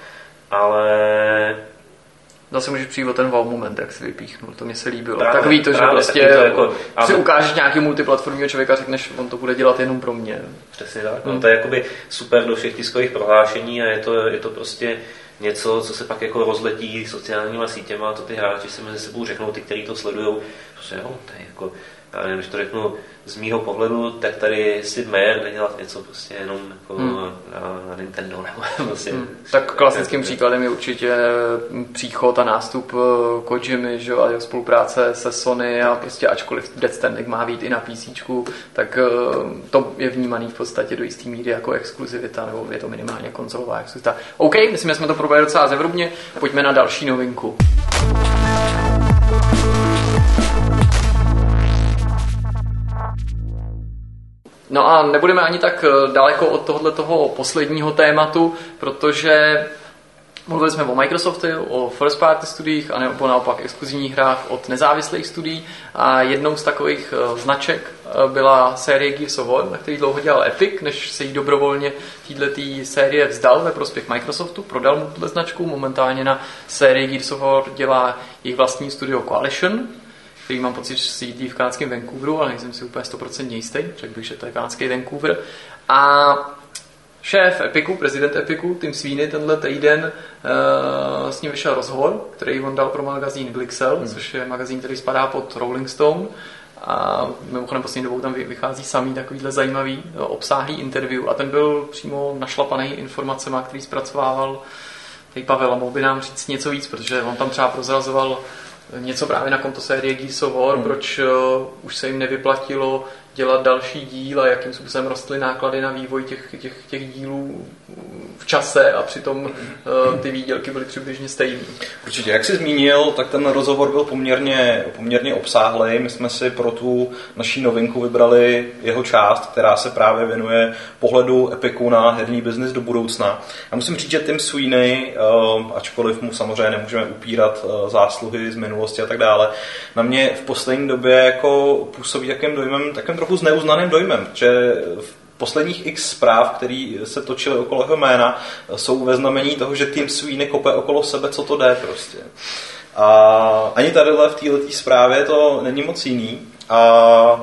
ale zase můžeš přijít o ten wow moment, jak si vypíchnul, to mě se líbilo. Právě, Takový to, právě, že prostě to jako, si ale ukážeš nějaký multiplatformního člověka a řekneš, on to bude dělat jenom pro mě. Přesně tak, hmm. no, to je jakoby super do všech tiskových prohlášení a je to, je to prostě něco, co se pak jako rozletí sociálníma sítěma, to ty hráči si mezi sebou řeknou, ty, kteří to sledujou, prostě jo, to je jako, já nevím, když to řeknu z mýho pohledu, tak tady Sid Meier nedělat něco prostě jenom jako hmm. na, na Nintendo nebo prostě. Hmm. Tak klasickým příkladem je určitě příchod a nástup Kojimy, že, a jeho spolupráce se Sony a prostě ačkoliv Death Stranding má být i na PCčku, tak to je vnímaný v podstatě do jistý míry jako exkluzivita, nebo je to minimálně konzolová exkluzivita. OK, myslím, že jsme to probrali docela zevrubně, pojďme na další novinku. No a nebudeme ani tak daleko od tohoto posledního tématu, protože Mluvili jsme o Microsoftu, o first party studiích a nebo naopak exkluzivních hrách od nezávislých studií a jednou z takových značek byla série Gears of War, na který dlouho dělal Epic, než se jí dobrovolně této série vzdal ve prospěch Microsoftu, prodal mu tuto značku. Momentálně na sérii Gears of War dělá jejich vlastní studio Coalition, který mám pocit, že sídlí v kanadském Vancouveru, ale nejsem si úplně sto procent jistý, řekl bych, že to je kanadský Vancouver. A šéf Epicu, prezident Epicu, Tim Sweeney, tenhle týden uh, s ním vyšel rozhovor, který on dal pro magazín Glixel, hmm. což je magazín, který spadá pod Rolling Stone. A mimochodem poslední dobou tam vychází samý takovýhle zajímavý obsáhlý interview a ten byl přímo našlapaný informacemi, který zpracovával tady Pavel a mohl by nám říct něco víc, protože on tam třeba prozrazoval něco právě na konto série Gears of War, hmm. proč uh, už se jim nevyplatilo dělat další díl a jakým způsobem rostly náklady na vývoj těch, těch, těch dílů v čase a přitom uh, ty výdělky byly přibližně stejné. Určitě, jak jsi zmínil, tak ten rozhovor byl poměrně, poměrně obsáhlý. My jsme si pro tu naší novinku vybrali jeho část, která se právě věnuje pohledu Epicu na herní biznis do budoucna. Já musím říct, že Tim Sweeney, uh, ačkoliv mu samozřejmě nemůžeme upírat uh, zásluhy z minulosti a tak dále, na mě v poslední době jako působí takým dojmem, takým trochu zneuznaným dojmem, že v posledních x zpráv, které se točily okolo jeho jména, jsou ve znamení toho, že Tim Sweeney kope okolo sebe, co to jde prostě. A ani tadyhle v této zprávě to není moc jiný. A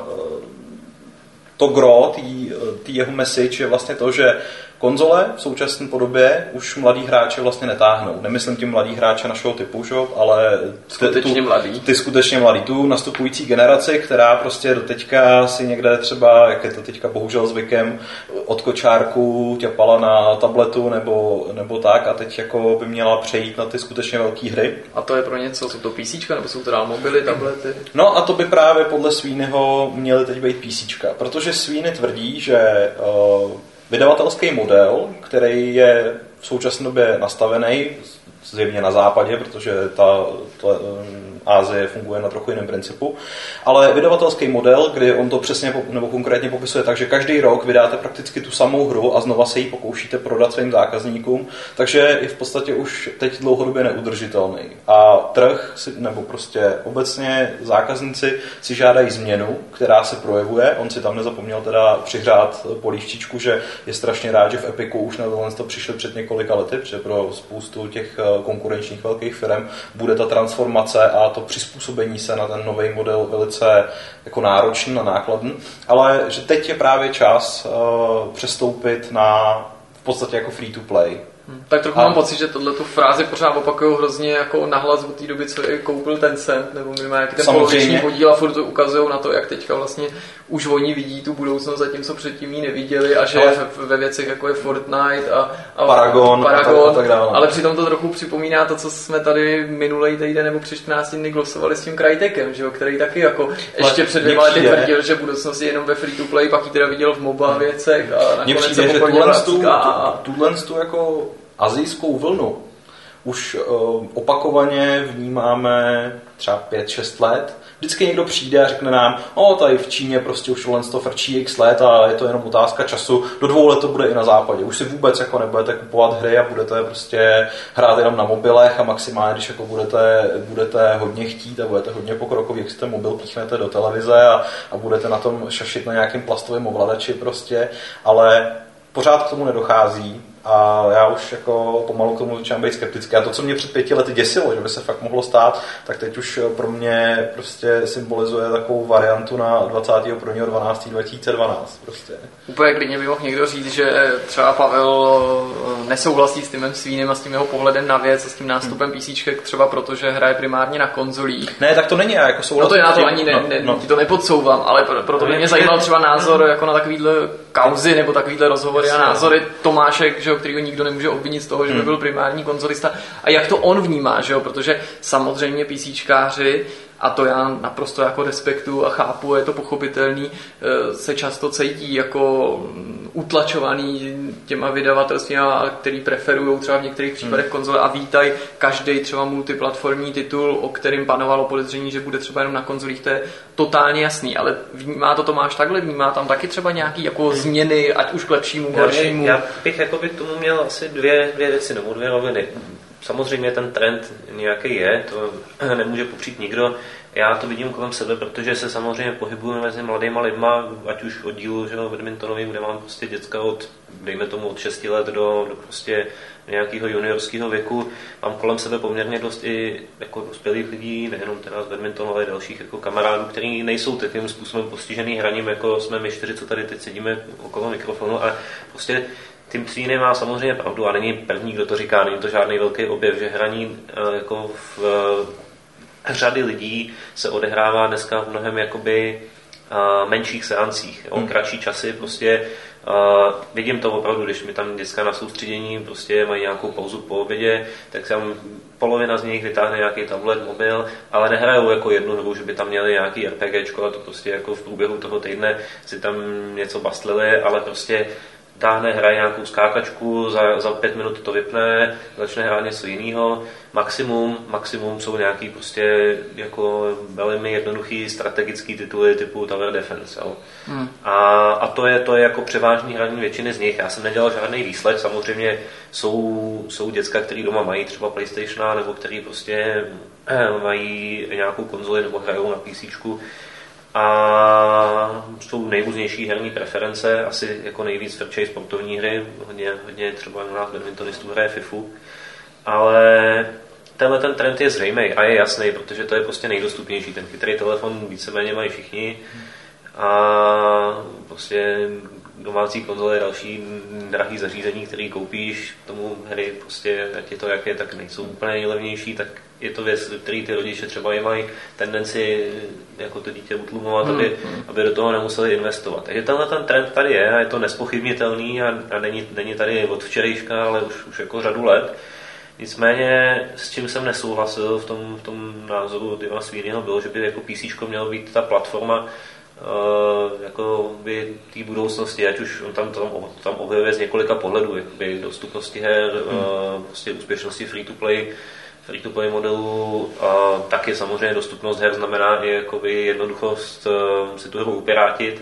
to gro, tý jeho message je vlastně to, že konzole v současné podobě už mladí hráče vlastně netáhnou. Nemyslím tím mladí hráče našeho typu, že? Ale skutečně tu, mladý. Ty skutečně mladý. Tu nastupující generaci, která prostě do teďka si někde třeba, jak je to teďka bohužel zvykem, od kočárku ťapala na tabletu nebo, nebo tak a teď jako by měla přejít na ty skutečně velké hry. A to je pro něco, jsou to PCčka nebo jsou to dál mobily, tablety? No a to by právě podle Sweeneyho měly teď být PCčka, protože Sweeney tvrdí, že uh, vydavatelský model, který je v současné době nastavený, zjevně na západě, protože ta, ta Asie funguje na trochu jiném principu, ale vydavatelský model, kdy on to přesně nebo konkrétně popisuje tak, že každý rok vydáte prakticky tu samou hru a znova se ji pokoušíte prodat svým zákazníkům, takže je v podstatě už teď dlouhodobě neudržitelný. A trh, si, nebo prostě obecně zákazníci si žádají změnu, která se projevuje. On si tam nezapomněl teda přihřát polívčičku, že je strašně rád, že v Epicu už na tohle to přišli před několika lety, protože pro spoustu těch konkurenčních velkých firm bude ta transformace a to přizpůsobení se na ten nový model velice jako náročný a nákladný, ale že teď je právě čas uh, přestoupit na v podstatě jako free to play. Hmm. Tak trochu a... mám pocit, že tohle tu frázi pořád opakují hrozně jako nahlas od té doby, co je koupil Tencent, nebo minimálně jaký ten poloviční podíl a furt to ukazují na to, jak teďka vlastně už oni vidí tu budoucnost, zatímco předtím ji neviděli a že ale... ve věcech jako je Fortnite a, a Paragon, Paragon a tak, a tak dále. Ale přitom to trochu připomíná to, co jsme tady minulej týden nebo před čtrnácti dny glosovali s tím Crytekem, že jo, který taky jako ještě před dvěma lety tvrdil, že budoucnost je jenom ve free to play, pak ji teda viděl v MOBA věcech a nakonec se poprvé a tuhle tu jako asijskou vlnu už uh, opakovaně vnímáme třeba pět šest let. Vždycky někdo přijde a řekne nám, o, tady v Číně prostě už len to frčí x let a je to jenom otázka času. Do dvou let to bude i na západě. Už si vůbec jako nebudete kupovat hry a budete prostě hrát jenom na mobilech a maximálně, když jako budete, budete hodně chtít a budete hodně pokrokový, jak si ten mobil píchnete do televize a, a budete na tom šašit na nějakým plastovém ovladači prostě, ale pořád k tomu nedochází. A já už jako pomalu k tomu začínám být skeptický. A to, co mě před pěti lety děsilo, že by se fakt mohlo stát, tak teď už pro mě prostě symbolizuje takovou variantu na dvacátého prvního dvanáctého dva tisíce dvanáct. Prostě. Úplně klidně by mohl někdo říct, že třeba Pavel nesouhlasí s Timem Sweeneym a s tím jeho pohledem na věc a s tím nástupem hmm. PCček, třeba protože hraje primárně na konzolích. Ne, tak to není, já jako souhlasím. No to já to ani ne, ne, no, no. ti to nepodsouvám, ale proto by mě zajímal třeba názor jako na takovýhle kauzy nebo takovýhle rozhovory a názory Tomášek, že kterýho nikdo nemůže obvinit z toho, že by byl primární konzolista a jak to on vnímá, že jo? Protože samozřejmě PCčkáři, a to já naprosto jako respektuju a chápu, je to pochopitelný, se často cítí jako utlačovaný těma vydavatelství, který preferují třeba v některých případech konzole a vítají každý třeba multiplatformní titul, o kterým panovalo podezření, že bude třeba jenom na konzolích, to je totálně jasný, ale vnímá to Tomáš takhle, vnímá tam taky třeba nějaký jako změny, ať už k lepšímu, k horšímu. Já bych jako by k tomu měl asi dvě, dvě věci nebo dvě roviny. samozřejmě ten trend nějaký je, to nemůže popřít nikdo. Já to vidím kolem sebe, protože se samozřejmě pohybuju mezi mladýma lidma, ať už oddílu, že badmintonovým, kde mám prostě děcka od, dejme tomu, od šesti let do, do prostě nějakého juniorského věku. Mám kolem sebe poměrně dost i jako dospělých lidí, nejenom teda z badmintonu, ale i dalších jako kamarádů, kteří nejsou takovým způsobem postižený hraním, jako jsme my čtyři, co tady teď sedíme okolo mikrofonu. A prostě Tim Sweeney má samozřejmě pravdu a není první, kdo to říká, není to žádný velký objev, že hraní jako v řady lidí se odehrává dneska v mnohem jakoby uh, menších seancích, jo, hmm. kratší časy, prostě uh, vidím to opravdu, když mi tam děcka na soustředění prostě mají nějakou pauzu po obědě, tak tam polovina z nich vytáhne nějaký tablet, mobil, ale nehrajou jako jednu hru, že by tam měli nějaký RPGčko a to prostě jako v průběhu toho týdne si tam něco bastlili, ale prostě táhne, hraje nějakou skákačku, za, za pět minut to vypne, začne hrát něco jiného. Maximum, maximum jsou nějaký prostě jako velmi jednoduchý strategický tituly typu Tower Defense. Jo. Hmm. A, a to, je, to je jako převážný hraní většiny z nich. Já jsem nedělal žádný výslech, samozřejmě jsou, jsou děcka, který doma mají třeba PlayStationa, nebo který prostě mají nějakou konzoli nebo hrajou na PCčku. A jsou nejrůznější herní preference, asi jako nejvíc frčej sportovní hry, hodně, hodně třeba u nás badmintonistů hraje FIFU, ale tenhle ten trend je zřejmý a je jasný, protože to je prostě nejdostupnější, ten chytrý telefon víceméně mají všichni a prostě domácí konzole, další drahý zařízení, který koupíš, tomu hry prostě, ať je to jak je, tak nejsou úplně nejlevnější, tak je to věc, který ty rodiče třeba je mají tendenci jako to dítě utlumovat, aby, aby do toho nemuseli investovat. Takže tenhle ten trend tady je a je to nespochybnitelný a, a není, není tady od včerejška, ale už, už jako řadu let. Nicméně, s čím jsem nesouhlasil v tom, v tom názoru Tima Sweeneyho bylo, že by jako PCčko mělo být ta platforma Uh, jako by té budoucnosti, ať už on tam, tam, tam objevuje z několika pohledů, jakoby dostupnosti her, hmm. uh, prostě úspěšnosti free-to-play, free-to-play modelu, a taky samozřejmě dostupnost her znamená i jakoby jednoduchost uh, si tu hru upirátit,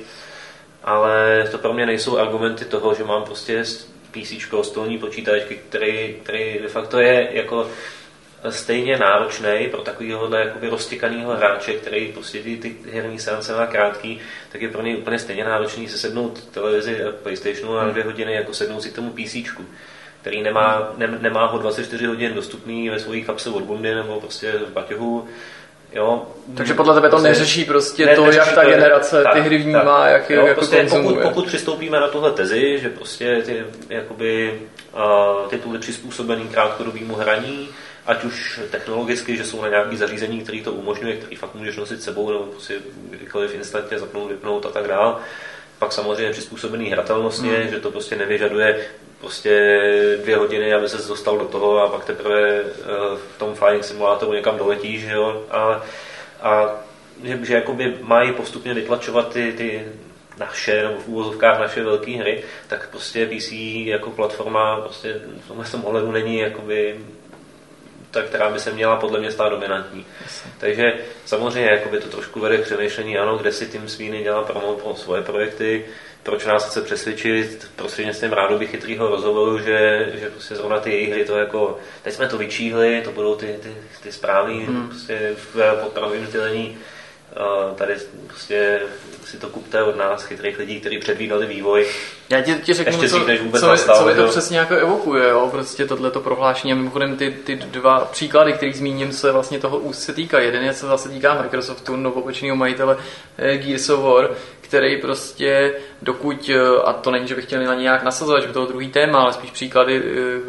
ale to pro mě nejsou argumenty toho, že mám prostě PCčko, stolní počítač, který, který de facto je jako stejně náročný pro takovýhohle jakoby roztěkanýho hráče, který prostě ty, ty herní seance má krátký, tak je pro něj úplně stejně náročný se sednout televizi a PlayStationu na dvě hodiny, jako sednout si k tomu PCčku, který nemá, ne, nemá ho dvacet čtyři hodin dostupný ve svojí kapse od bundy nebo prostě v baťohu. Jo. Takže podle tebe to prostě neřeší prostě ne, to, neřeší jak ta to generace tak, ty hry vnímá, jak je jako prostě konzumuje. Pokud, pokud přistoupíme na tuhle tezi, že prostě ty jakoby, uh, tituly přizpůsobený krátkodobému hraní, ať už technologicky, že jsou na nějaký zařízení, který to umožňuje, který fakt můžeš nosit sebou, nebo prostě kdykoliv instantně zapnout, vypnout a tak dál. Pak samozřejmě přizpůsobený hratelnostně, hmm. že to prostě nevyžaduje prostě dvě hodiny, aby se dostal do toho a pak teprve v tom flying simulátoru někam doletíš, že jo. A, a že, že jakoby mají postupně vytlačovat ty, ty naše, nebo v úvozovkách naše velké hry, tak prostě P C jako platforma prostě v tomhle tom ohledu není jakoby ta, která by se měla podle mě stát dominantní. Yes. Takže samozřejmě jakoby to trošku vede k přemýšlení, ano, kde si Tim Sweeney dělá promo pro svoje projekty, proč nás chce přesvědčit prostřednictvím rádoby chytrýho rozhovoru, že, že prostě zrovna ty jejich hry to jako, teď jsme to vyčíhli, to budou ty, ty, ty správný hmm. prostě v podpravovém sdělení. Tady prostě si to kupte od nás, chytrých lidí, kteří předvídali vývoj. Já ti, ti řeknu, ještě co, dřív, než vůbec co, nastal, co mi to přesně jako evokuje, jo? Prostě tohleto prohlášení. A mimochodem ty, ty dva příklady, který zmíním, se vlastně toho úzce týká. Jeden je, co zase týká Microsoftu, novopečného majitele Gears of War, který prostě dokud, a to není, že bych chtěl na nějak nasazovat, že by to bylo druhý téma, ale spíš příklady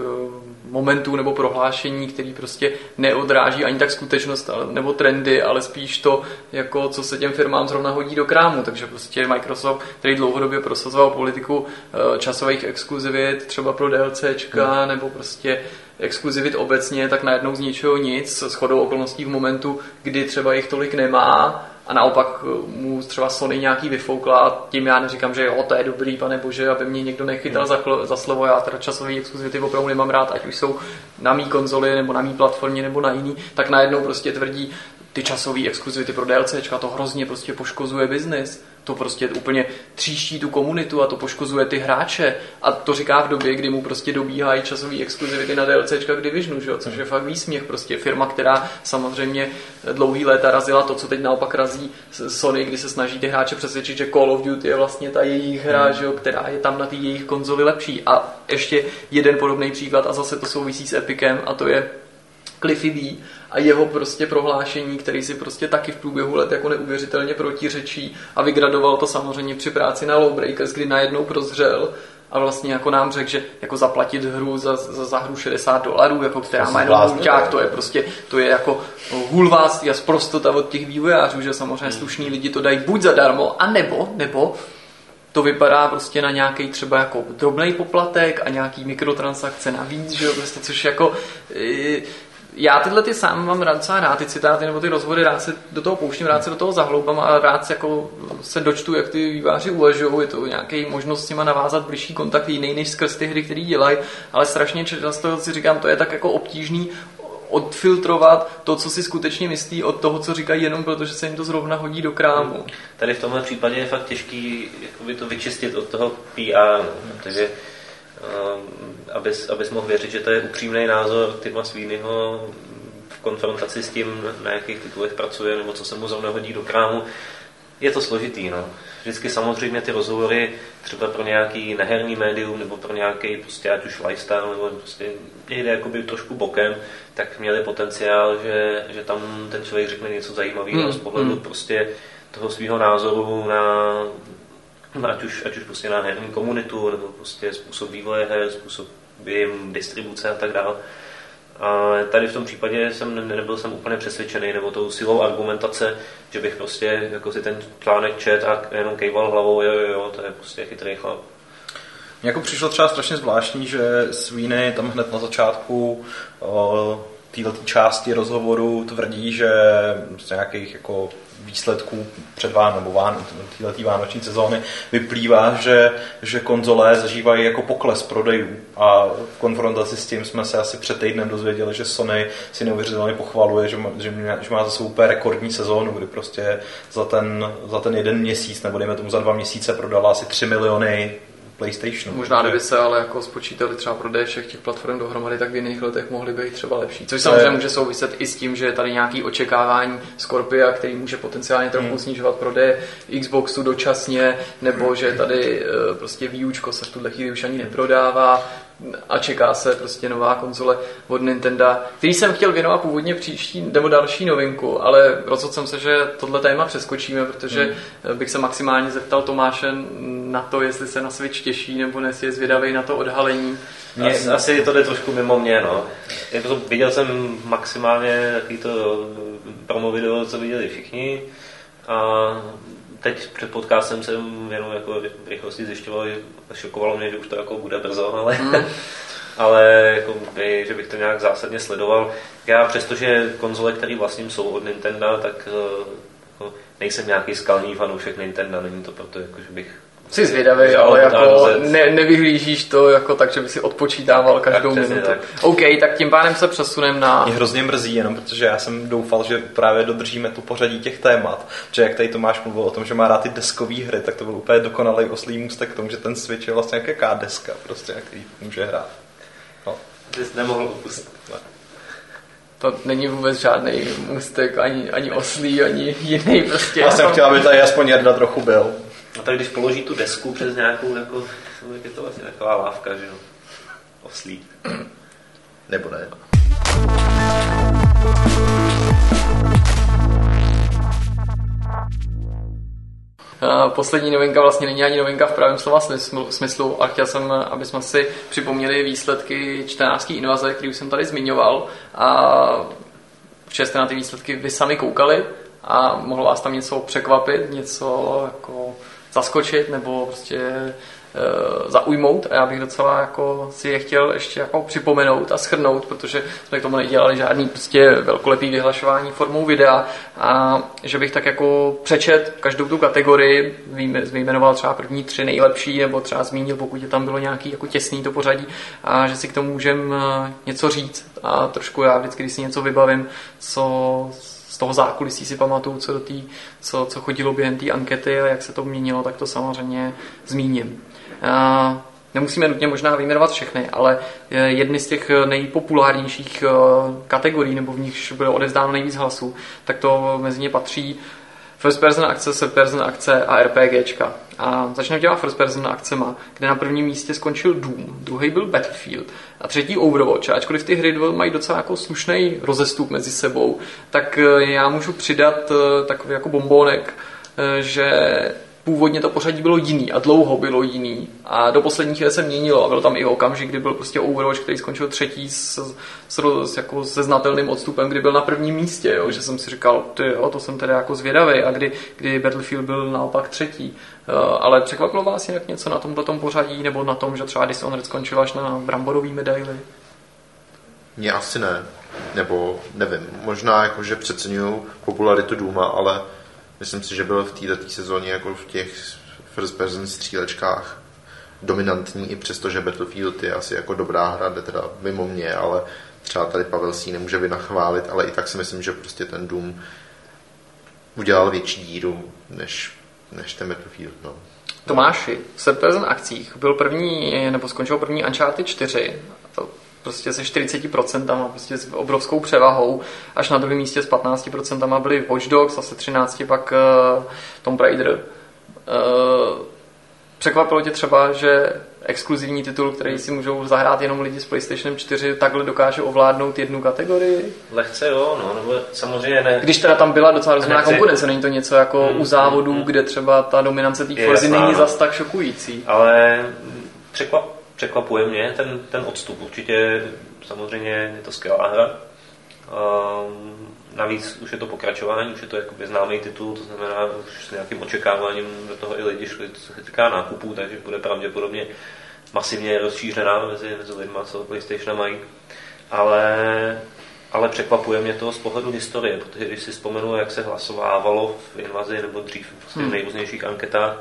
momentů nebo prohlášení, který prostě neodráží ani tak skutečnost nebo trendy, ale spíš to, jako co se těm firmám zrovna hodí do krámu. Takže prostě Microsoft, který dlouhodobě prosazoval politiku časových exkluzivit, třeba pro DLCčka, hmm. nebo prostě exkluzivit obecně, tak najednou z ničeho nic, s shodou okolností v momentu, kdy třeba jich tolik nemá, a naopak mu třeba Sony nějaký vyfoukla a tím já neříkám, že jo, to je dobrý, pane bože, aby mě někdo nechytal hmm. za, za slovo, já teda časový exkluzivity opravdu nemám rád, ať už jsou na mý konzoli, nebo na mý platformě, nebo na jiný, tak najednou prostě tvrdí, ty časové exkluzivity pro DLCčka, to hrozně prostě poškozuje biznis. to prostě úplně tříští tu komunitu a to poškozuje ty hráče. A to říká v době, kdy mu prostě dobíhají časový exkluzivity na DLCčka k Divisionu, že jo? Což je fakt výsměch. Prostě firma, která samozřejmě dlouhý léta razila to, co teď naopak razí Sony, kdy se snaží ty hráče přesvědčit, že Call of Duty je vlastně ta jejich hra, že jo? Která je tam na té jejich konzoli lepší. A ještě jeden podobný příklad, a zase to souvisí s Epicem, a to je Cliffy B a jeho prostě prohlášení, který si prostě taky v průběhu let jako neuvěřitelně protiřečí a vygradoval to samozřejmě při práci na Lawbreakers, kdy najednou prozřel a vlastně jako nám řekl, že jako zaplatit hru za, za, za hru šedesát dolarů, jako která má jenom mulťák, to je prostě, to je jako hulváctví a sprostota od těch vývojářů, že samozřejmě slušní lidi to dají buď zadarmo, a nebo, nebo to vypadá prostě na nějaký třeba jako drobnej poplatek a nějaký mikrotransakce navíc, že jo, prostě, což jako já tyhle ty sám mám rád, docela rád ty citáty nebo ty rozhovory, rád se do toho pouštím, rád se do toho zahloubám a rád se, jako, se dočtu, jak ty výváři uvažují, je to nějaký možnost s nima navázat blížší kontakt jiný než skrz ty hry, které dělají, ale strašně často si říkám, to je tak jako obtížný odfiltrovat to, co si skutečně myslí od toho, co říkají, jenom protože se jim to zrovna hodí do krámu. Tady v tomhle případě je fakt těžký jakoby to vyčistit od toho P R, protože abys, abys mohl věřit, že to je upřímný názor Tima Sweeneyho v konfrontaci s tím, na jakých titulech pracuje, nebo co se mu zrovna hodí do krámu. Je to složitý, no. Vždycky samozřejmě ty rozhovory třeba pro nějaký neherní médium nebo pro nějaký prostě ať už lifestyle nebo prostě někde jakoby trošku bokem, tak měli potenciál, že, že tam ten člověk řekne něco zajímavého hmm. z pohledu hmm. prostě toho svého názoru na ať už, ať už prostě na herní komunitu nebo prostě způsob vývoje her, způsob jim distribuce a tak dále. A tady v tom případě jsem nebyl jsem úplně přesvědčený, nebo tou silou argumentace, že bych prostě jako si ten článek čet a jenom kejval hlavou, jo, jo, jo, to je prostě chytrý chlap. Mně jako přišlo třeba strašně zvláštní, že Sweeney tam hned na začátku této části rozhovoru tvrdí, že z nějakých jako výsledků před Ván, nebo Ván, této vánoční sezóny vyplývá, že, že konzole zažívají jako pokles prodejů a v konfrontaci s tím jsme se asi před týdnem dozvěděli, že Sony si neuvěřitelně pochvaluje, že má, že má, že má za sebou úplně rekordní sezónu, kdy prostě za ten, za ten jeden měsíc, nebo dejme tomu za dva měsíce prodala asi tři miliony PlayStationu. Možná kdyby se ale jako spočítali třeba prodeje všech těch platform dohromady, tak v jiných letech mohly být třeba lepší. Což samozřejmě může souviset i s tím, že je tady nějaké očekávání Scorpia, který může potenciálně trochu hmm. snižovat prodeje Xboxu dočasně, nebo že tady prostě výučko se v tuhle chvíli už ani neprodává a čeká se prostě nová konzole od Nintendo, který jsem chtěl věnovat původně příští nebo další novinku, ale rozhodl jsem se, že tohle téma přeskočíme, protože hmm. bych se maximálně zeptal Tomáše na to, jestli se na Switch těší, nebo dnes je zvědavý na to odhalení. Mě, asi, asi to jde trošku mimo mě, no. Jako viděl jsem maximálně takový to promo video, co viděli všichni, a teď před podcastem jsem jenom jako v rychlosti zjišťoval, že šokovalo mě, že už to jako bude brzo, ale, mm. ale jako by, že bych to nějak zásadně sledoval. Já přestože konzole, které vlastním jsou od Nintendo, tak jako nejsem nějaký skalní fanoušek Nintendo, není to proto, jako, že bych jsi zvědavý, ale jako ne, nevyhlížíš to jako tak, že by si odpočítával každou tak, minutu. Tak. OK, tak tím pádem se přesuneme na... Mě hrozně mrzí jenom, protože já jsem doufal, že právě dodržíme tu pořadí těch témat. Že jak tady Tomáš mluvil o tom, že má rád ty deskové hry, tak to byl úplně dokonalý oslý můstek k tomu, že ten Switch je vlastně jaká deska, prostě, který může hrát. No. Ty jsi nemohl opustit. To není vůbec žádný můstek, ani, ani oslý, ani jiný prostě. Já jsem chtěl, aby tady aspoň Jarda trochu byl. A tak když položí tu desku přes nějakou, jako, je to vlastně taková lávka, že jo, oslí. Nebo ne. Poslední novinka vlastně není ani novinka v pravém slova smyslu, a chtěl jsem, aby jsme si připomněli výsledky čtenářské invaze, který už jsem tady zmiňoval, a včera jste na ty výsledky vy sami koukali a mohlo vás tam něco překvapit, něco jako zaskočit nebo prostě e, zaujmout, a já bych docela jako si je chtěl ještě jako připomenout a shrnout, protože jsme k tomu nedělali žádný prostě velkolepý vyhlašování formou videa, a že bych tak jako přečet každou tu kategorii, vyjmenoval třeba první tři nejlepší, nebo třeba zmínil, pokud je tam bylo nějaký jako těsný to pořadí, a že si k tomu můžem něco říct, a trošku já vždycky, když si něco vybavím, co z toho zákulisí si pamatuju, co, do tý, co, co chodilo během té ankety a jak se to měnilo, tak to samozřejmě zmíním. Uh, Nemusíme nutně možná vyjmenovat všechny, ale jedny z těch nejpopulárnějších kategorií, nebo v nichž bylo odevzdáno nejvíc hlasů, tak to mezi ně patří first person akce, third person akce a RPGčka. A začneme těma first person akcema, kde na prvním místě skončil Doom, druhý byl Battlefield a třetí Overwatch. A ačkoliv ty hry mají docela jako slušný rozestup mezi sebou, tak já můžu přidat takový jako bombónek, že původně to pořadí bylo jiný a dlouho bylo jiný a do poslední chvíle se měnilo a byl tam i okamžik, kdy byl prostě Overwatch, který skončil třetí s, s, s jako se znatelným odstupem, kdy byl na prvním místě, jo, že jsem si říkal, ty jo, to jsem teda jako zvědavý a kdy, kdy Battlefield byl naopak třetí. Uh, ale překvapilo vás nějak něco na tomto pořadí nebo na tom, že třeba Dishonored skončil až na bramborový medaily? Mně asi ne, nebo nevím, možná jako, že přeceňují popularitu Dooma, ale myslím si, že byl v této sezóně jako v těch first person střílečkách dominantní, i přesto, že Battlefield je asi jako dobrá hra, jde teda mimo mě, ale třeba tady Pavel si nemůže vynachválit, ale i tak si myslím, že prostě ten Doom udělal větší díru než, než ten Battlefield. No. Tomáši, v third person akcích byl první, nebo skončil první Uncharted čtyři, prostě se čtyřicet procent, prostě s obrovskou převahou, až na druhém místě s patnáct procent byli Watch Dogs a se třináct pak uh, Tomb Raider. Uh, překvapilo tě třeba, že exkluzivní titul, který si můžou zahrát jenom lidi s PlayStation čtyři, takhle dokáže ovládnout jednu kategorii? Lehce jo, no, nebo samozřejmě ne. Když teda tam byla docela rozumná konkurence, není to něco jako hmm, u závodů, hmm, kde třeba ta dominance té Forzy není zas tak šokující. Ale překvap Překvapuje mě ten, ten odstup. Určitě samozřejmě je to skvělá hra. Um, navíc už je to pokračování, už je to jakoby známý titul, to znamená už s nějakým očekáváním do toho i lidi šli, co se týká nákupů, takže bude pravděpodobně masivně rozšířená mezi, mezi lidma, co PlayStation mají. Ale, ale překvapuje mě to z pohledu historie, protože když si vzpomenu, jak se hlasovávalo v Invazi nebo dřív v hmm. nejrůznějších anketách,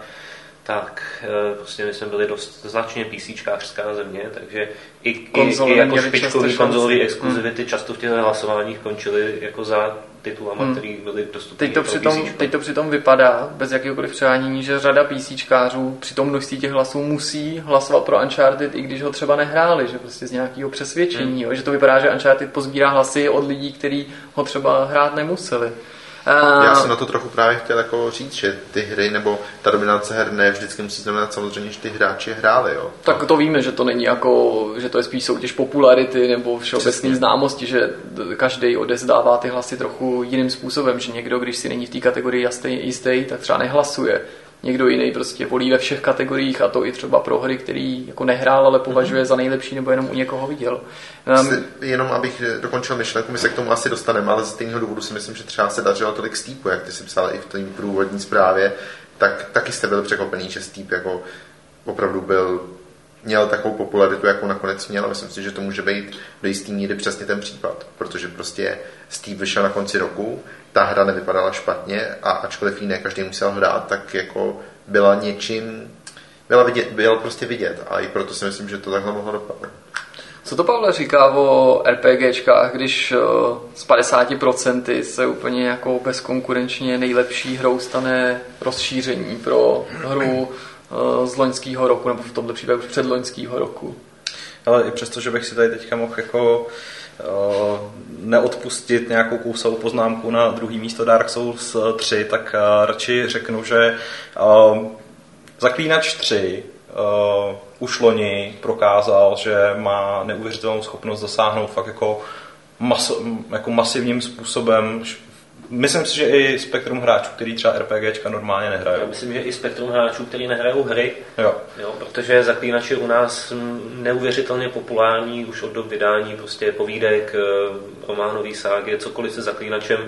tak prostě my jsme byli dost značně PCčkářská země, takže i, i, i jako špičkový konzolový exkluzivity hmm. často v těch hlasováních končily jako za titulama, hmm. které byly dostupné. Teď to, přitom, teď to přitom vypadá, bez jakéhokoliv přehánění, že řada PCčkářů při tom množství těch hlasů musí hlasovat pro Uncharted, i když ho třeba nehráli, že prostě z nějakého přesvědčení, hmm. jo, že to vypadá, že Uncharted pozbírá hlasy od lidí, kteří ho třeba hrát nemuseli. Já jsem na to trochu právě chtěl jako říct, že ty hry nebo ta dominance her ne vždycky musí znamenat samozřejmě, že ty hráči hráli. Jo. Tak to víme, že to není jako, že to je spíš soutěž popularity nebo všeobecné známosti, že každý odezdává ty hlasy trochu jiným způsobem, že někdo, když si není v té kategorii jistý, jistý, tak třeba nehlasuje. Někdo jiný prostě volí ve všech kategoriích a to i třeba pro hry, který jako nehrál, ale považuje mm-hmm. za nejlepší nebo jenom u někoho viděl. Um, jenom abych dokončil myšlenku, my se k tomu asi dostaneme, ale z stejného důvodu si myslím, že třeba se dařilo tolik Steepu, jak ty si psal i v té průvodní zprávě, tak taky jste byl překvapený, že Steep jako opravdu byl, měl takovou popularitu, jakou nakonec měl, a myslím si, že to může být do jistý míry přesně ten případ, protože prostě Steep vyšel na konci roku, ta hra nevypadala špatně a ačkoliv ji ne každý musel hrát, tak jako byla něčím, byla vidět, byl prostě vidět a i proto si myslím, že to takhle mohlo dopadnout. Co to Pavle říká o RPGčkách, když z padesát procent se úplně jako bezkonkurenčně nejlepší hrou stane rozšíření pro hru z loňského roku, nebo v tomto případě už předloňského roku? Ale i přesto, že bych si tady teďka mohl jako Uh, neodpustit nějakou kousavou poznámku na druhý místo Dark Souls tři, tak uh, radši řeknu, že uh, Zaklínač tři uh, už loni prokázal, že má neuvěřitelnou schopnost zasáhnout fakt jako, maso, jako masivním způsobem. Myslím si, že i spektrum hráčů, který třeba RPGčka normálně nehrají. Já myslím, že i spektrum hráčů, který nehrajou hry, jo. Jo, protože Zaklínač je u nás neuvěřitelně populární už od dob vydání prostě povídek, románový ságy, cokoliv se Zaklínačem.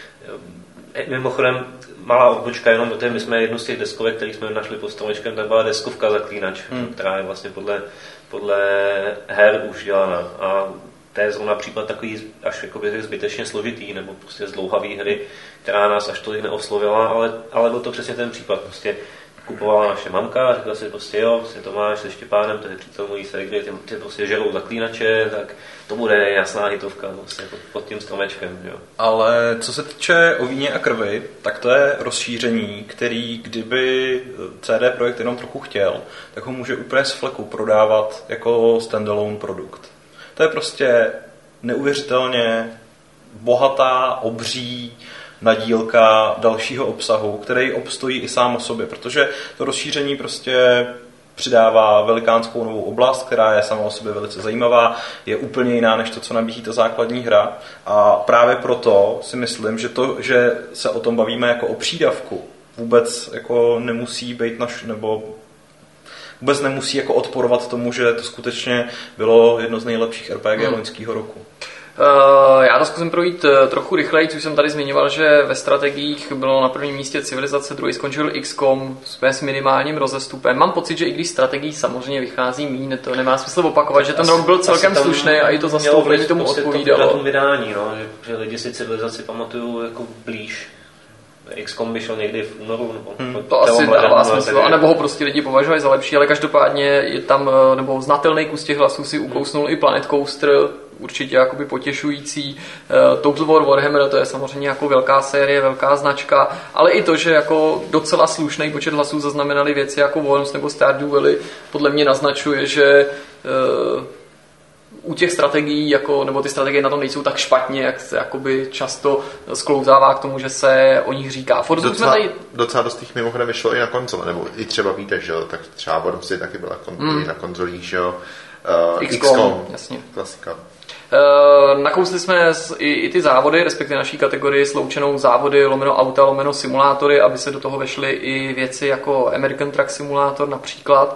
Mimochodem, malá odbočka jenom, protože my jsme jednu z těch deskovek, který jsme našli pod stromečkem, tak byla deskovka Zaklínač, hmm. která je vlastně podle, podle her už dělána. A to je zrovna případ takový až jakoby zbytečně složitý nebo prostě zdlouhavý hry, která nás až tolik neoslovila, ale, ale byl to přesně ten případ. Prostě kupovala naše mamka a řekla si prostě jo, prostě Tomáš se Štěpánem, to je přítel mojí ségry, ty, ty prostě žerou zaklínače, tak to bude jasná hitovka prostě pod, pod tím stromečkem. Jo. Ale co se týče o víně a krvi, tak to je rozšíření, který kdyby C D Projekt jenom trochu chtěl, tak ho může úplně z fleku prodávat jako standalone produkt. To je prostě neuvěřitelně bohatá, obří nadílka dalšího obsahu, který obstojí i sám o sobě, protože to rozšíření prostě přidává velikánskou novou oblast, která je sama o sobě velice zajímavá, je úplně jiná než to, co nabízí ta základní hra a právě proto si myslím, že to, že se o tom bavíme jako o přídavku, vůbec jako nemusí být naš, nebo vůbec nemusí jako odporovat tomu, že to skutečně bylo jedno z nejlepších R P G hmm. loňského roku. Uh, já to zkusím projít uh, trochu rychleji, což jsem tady zmiňoval, že ve strategiích bylo na prvním místě Civilizace, druhý skončil X COM s minimálním rozestupem. Mám pocit, že i když strategií samozřejmě vychází míň, to nemá smysl opakovat, že ten rok byl celkem slušný a i to zastoupení tomu odpovídalo. To vydání, no, že, že lidi si Civilizaci pamatují jako blíž. X COM vyšel někdy v únoru, nebo hmm, to asi dává smysl, anebo ho prostě lidi považují za lepší, ale každopádně je tam, nebo znatelný kus těch hlasů si ukousnul i Planet Coaster, určitě jakoby potěšující. Total War Warhammer, to je samozřejmě jako velká série, velká značka, ale i to, že jako docela slušný počet hlasů zaznamenali věci jako Worms nebo Stardew Valley, podle mě naznačuje, že uh, u těch strategií, jako, nebo ty strategie na tom nejsou tak špatně, jak se jakoby často sklouzává k tomu, že se o nich říká. Forza docela, tady... docela dost těch mimochodem vyšlo i na konzole, nebo i třeba víte, že jo, tak třeba Wormsy taky byla kon- mm. na konzolích, že jo. Uh, X COM, jasně. Klasika. Uh, nakousli jsme i, i ty závody, respektive naší kategorii sloučenou závody lomeno auta, lomeno simulátory, aby se do toho vešly i věci jako American Truck Simulator například,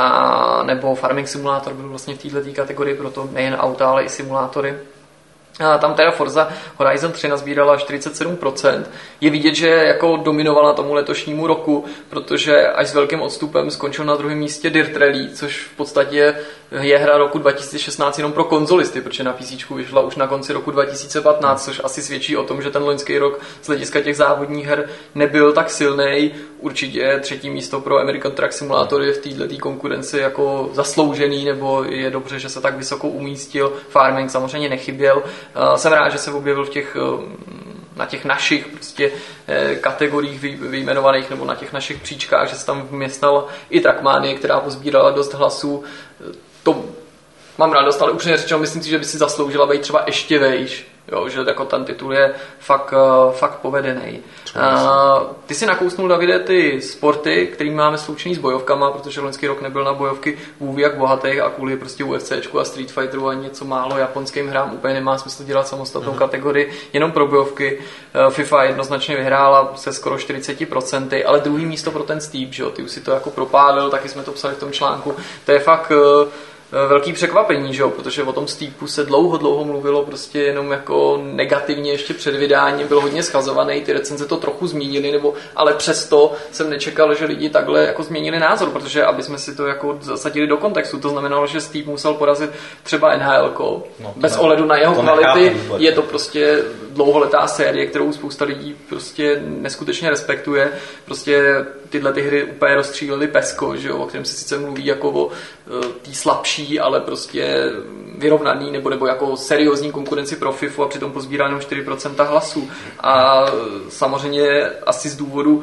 a nebo Farming Simulator byl vlastně v této kategorii, proto nejen auta, ale i simulátory. A tam teda Forza Horizon tři nazbírala čtyřicet sedm procent. Je vidět, že jako dominovala tomu letošnímu roku, protože až s velkým odstupem skončil na druhém místě Dirt Rally, což v podstatě je hra roku dva tisíce šestnáct jenom pro konzolisty, protože na PCčku vyšla už na konci roku dva tisíce patnáct, což asi svědčí o tom, že ten loňský rok z hlediska těch závodních her nebyl tak silný. Určitě třetí místo pro American Truck Simulator je v této konkurenci jako zasloužený, nebo je dobře, že se tak vysoko umístil. Farming samozřejmě nechyběl. Jsem rád, že se objevil v těch, na těch našich prostě kategoriích vyjmenovaných nebo na těch našich příčkách, že se tam vměstnal i Trackmania, která pozbírala dost hlasů. To mám radost, ale upřímně řečeno, myslím si, že by si zasloužila být třeba ještě vejš. Jo, že jako ten titul je fakt, fakt povedený. Uh, ty si nakousnul, Davide, ty sporty, který máme sloučený s bojovkama, protože loňský rok nebyl na bojovky vůbec jak bohatých a kvůli prostě UFCčku a Street Fighteru a něco málo japonským hrám úplně nemá smysl dělat samostatnou mm-hmm. kategorii, jenom pro bojovky. Uh, FIFA jednoznačně vyhrála se skoro čtyřicet procent, ale druhý místo pro ten Steep, že jo, ty už si to jako propálil, taky jsme to psali v tom článku. To je fakt uh, velký překvapení, že jo? Protože o tom Steepu se dlouho, dlouho mluvilo prostě jenom jako negativně ještě před vydáním, byl hodně schazovaný, ty recenze to trochu zmínili, nebo, ale přesto jsem nečekal, že lidi takhle jako změnili názor, protože aby jsme si to jako zasadili do kontextu, to znamenalo, že Steep musel porazit třeba N H L ko, no, bez ne, ohledu na jeho kvality, je to prostě dlouholetá série, kterou spousta lidí prostě neskutečně respektuje, prostě tyhle ty hry úplně rozstřílely Pesko, že jo? O kterém se sice mluví jako o tý slabší, ale prostě vyrovnaný nebo, nebo jako seriózní konkurenci pro FIFU a přitom pozbírá jenom čtyři procenta hlasů. A samozřejmě asi z důvodu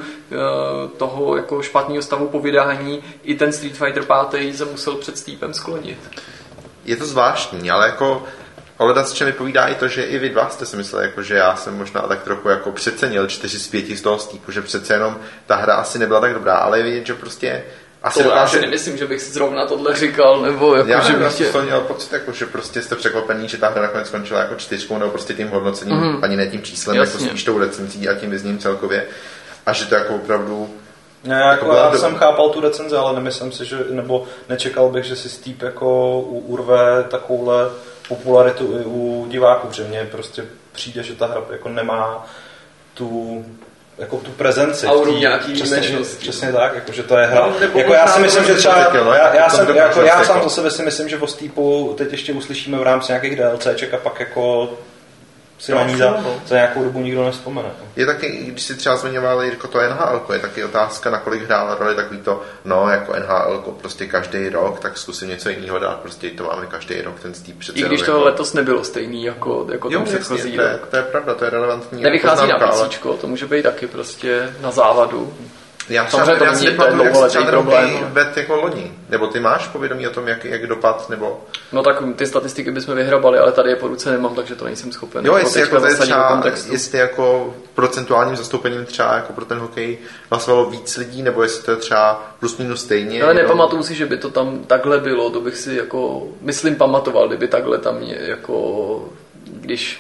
toho jako špatného stavu po vydání i ten Street Fighter pět se musel před Steepem sklonit. Je to zvláštní, ale jako Oledac mi povídá i to, že i vy dva jste si mysleli, jako, že já jsem možná tak trochu jako přecenil čtyři z pěti z toho Steepu, že přece jenom ta hra asi nebyla tak dobrá, ale je vidět, že prostě asi to já si nemyslím, že bych si zrovna tohle říkal, nebo jako, já že bych bych to měl pocit, jako, že prostě jste překvapení, že ta hra nakonec skončila jako čtyřkou, nebo prostě tím hodnocením, mm. ani ne tím číslem, jasně, jako spíš tou recenzí a tím vyzním celkově. A že to jako opravdu... Ne, jako já do... jsem chápal tu recenzi, ale nemyslím si, že, nebo nečekal bych, že si Steep jako urve takovouhle popularitu i u diváků, protože mně prostě přijde, že ta hra jako nemá tu jako tu prezenci. Auru nějaký přesně, přesně tak, jako, že to je hra. No, jako já si myslím, že třeba, já, já, jsem, jako, já sám za sebe si myslím, že o Steepu teď ještě uslyšíme v rámci nějakých DLCček a pak jako si na ní za, za nějakou dobu nikdo nevzpomene. Je taky, když si třeba zmiňovali jako to N H L, je taky otázka, nakolik hrála roli takový to, no jako N H L prostě každý rok, tak zkusím něco jiného dát, prostě to máme každý rok, ten Steve přece. I když to letos nebylo stejný jako, jako jo, ten předchozí rok. rok. To je pravda, to je relevantní. Nevychází na písíčko, ale... to může být taky prostě na závadu. Já třeba, samozřejmě já to si není nepamatuju, jak se třeba problém. bet jako loni. Nebo ty máš povědomí o tom, jak, jak dopad, nebo... No tak ty statistiky bychom vyhrabali, ale tady je po ruce nemám, takže to nejsem schopen. Jo, jestli jako, jako třeba, jestli jako procentuálním zastoupením třeba jako pro ten hokej hlasovalo víc lidí, nebo jestli to je třeba plus minus stejně. Ale nepamatuju si, že by to tam takhle bylo, to bych si jako, myslím pamatoval, kdyby takhle tam mě jako, když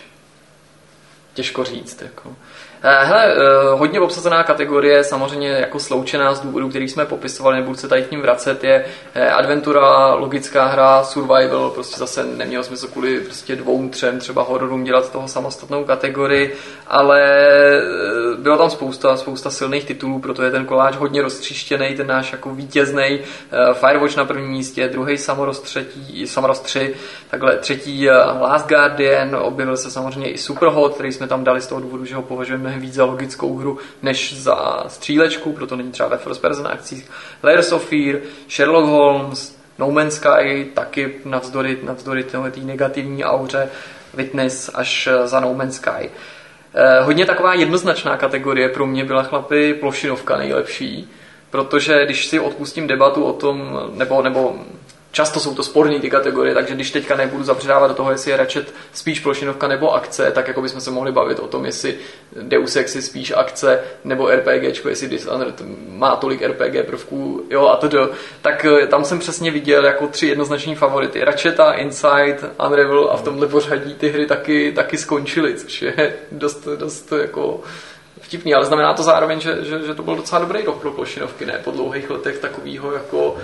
těžko říct, jako. Hele, hodně obsazená kategorie, samozřejmě jako sloučená z důvodů, který jsme popisovali, nebudu se tady k ním vracet, je adventura, logická hra, survival, prostě zase nemělo smysl kvůli prostě dvou, třem třeba hororům dělat z toho samostatnou kategorii, ale bylo tam spousta, spousta silných titulů, proto je ten koláč hodně roztříštěný, ten náš jako vítěznej, Firewatch na prvním místě, druhý Samoros, třetí, Samoros tři, takhle třetí Last Guardian, objevil se samozřejmě i Superhot, který jsme tam dali z toho důvodu, že ho považujeme mnohem víc za logickou hru než za střílečku, proto není třeba ve first person akcích. Layers of Fear, Sherlock Holmes, No Man's Sky, taky navzdory, navzdory té negativní auře, Witness až za No Man's Sky. Eh, hodně taková jednoznačná kategorie pro mě byla chlapi plošinovka nejlepší, protože když si odpustím debatu o tom, nebo, nebo často jsou to sporné ty kategorie, takže když teďka nebudu zapředávat do toho, jestli je Ratchet spíš plošinovka nebo akce, tak jako bychom se mohli bavit o tom, jestli Deus Ex je spíš akce nebo RPGčko, jestli Dishonored má tolik R P G prvků, jo a tedy. Tak tam jsem přesně viděl jako tři jednoznační favority. Ratcheta, Inside, Unravel a v tomhle pořadí ty hry taky, taky skončily, což je dost, dost jako vtipný, ale znamená to zároveň, že, že, že to byl docela dobrý rok pro plošinovky, ne po dlouhých letech takového jako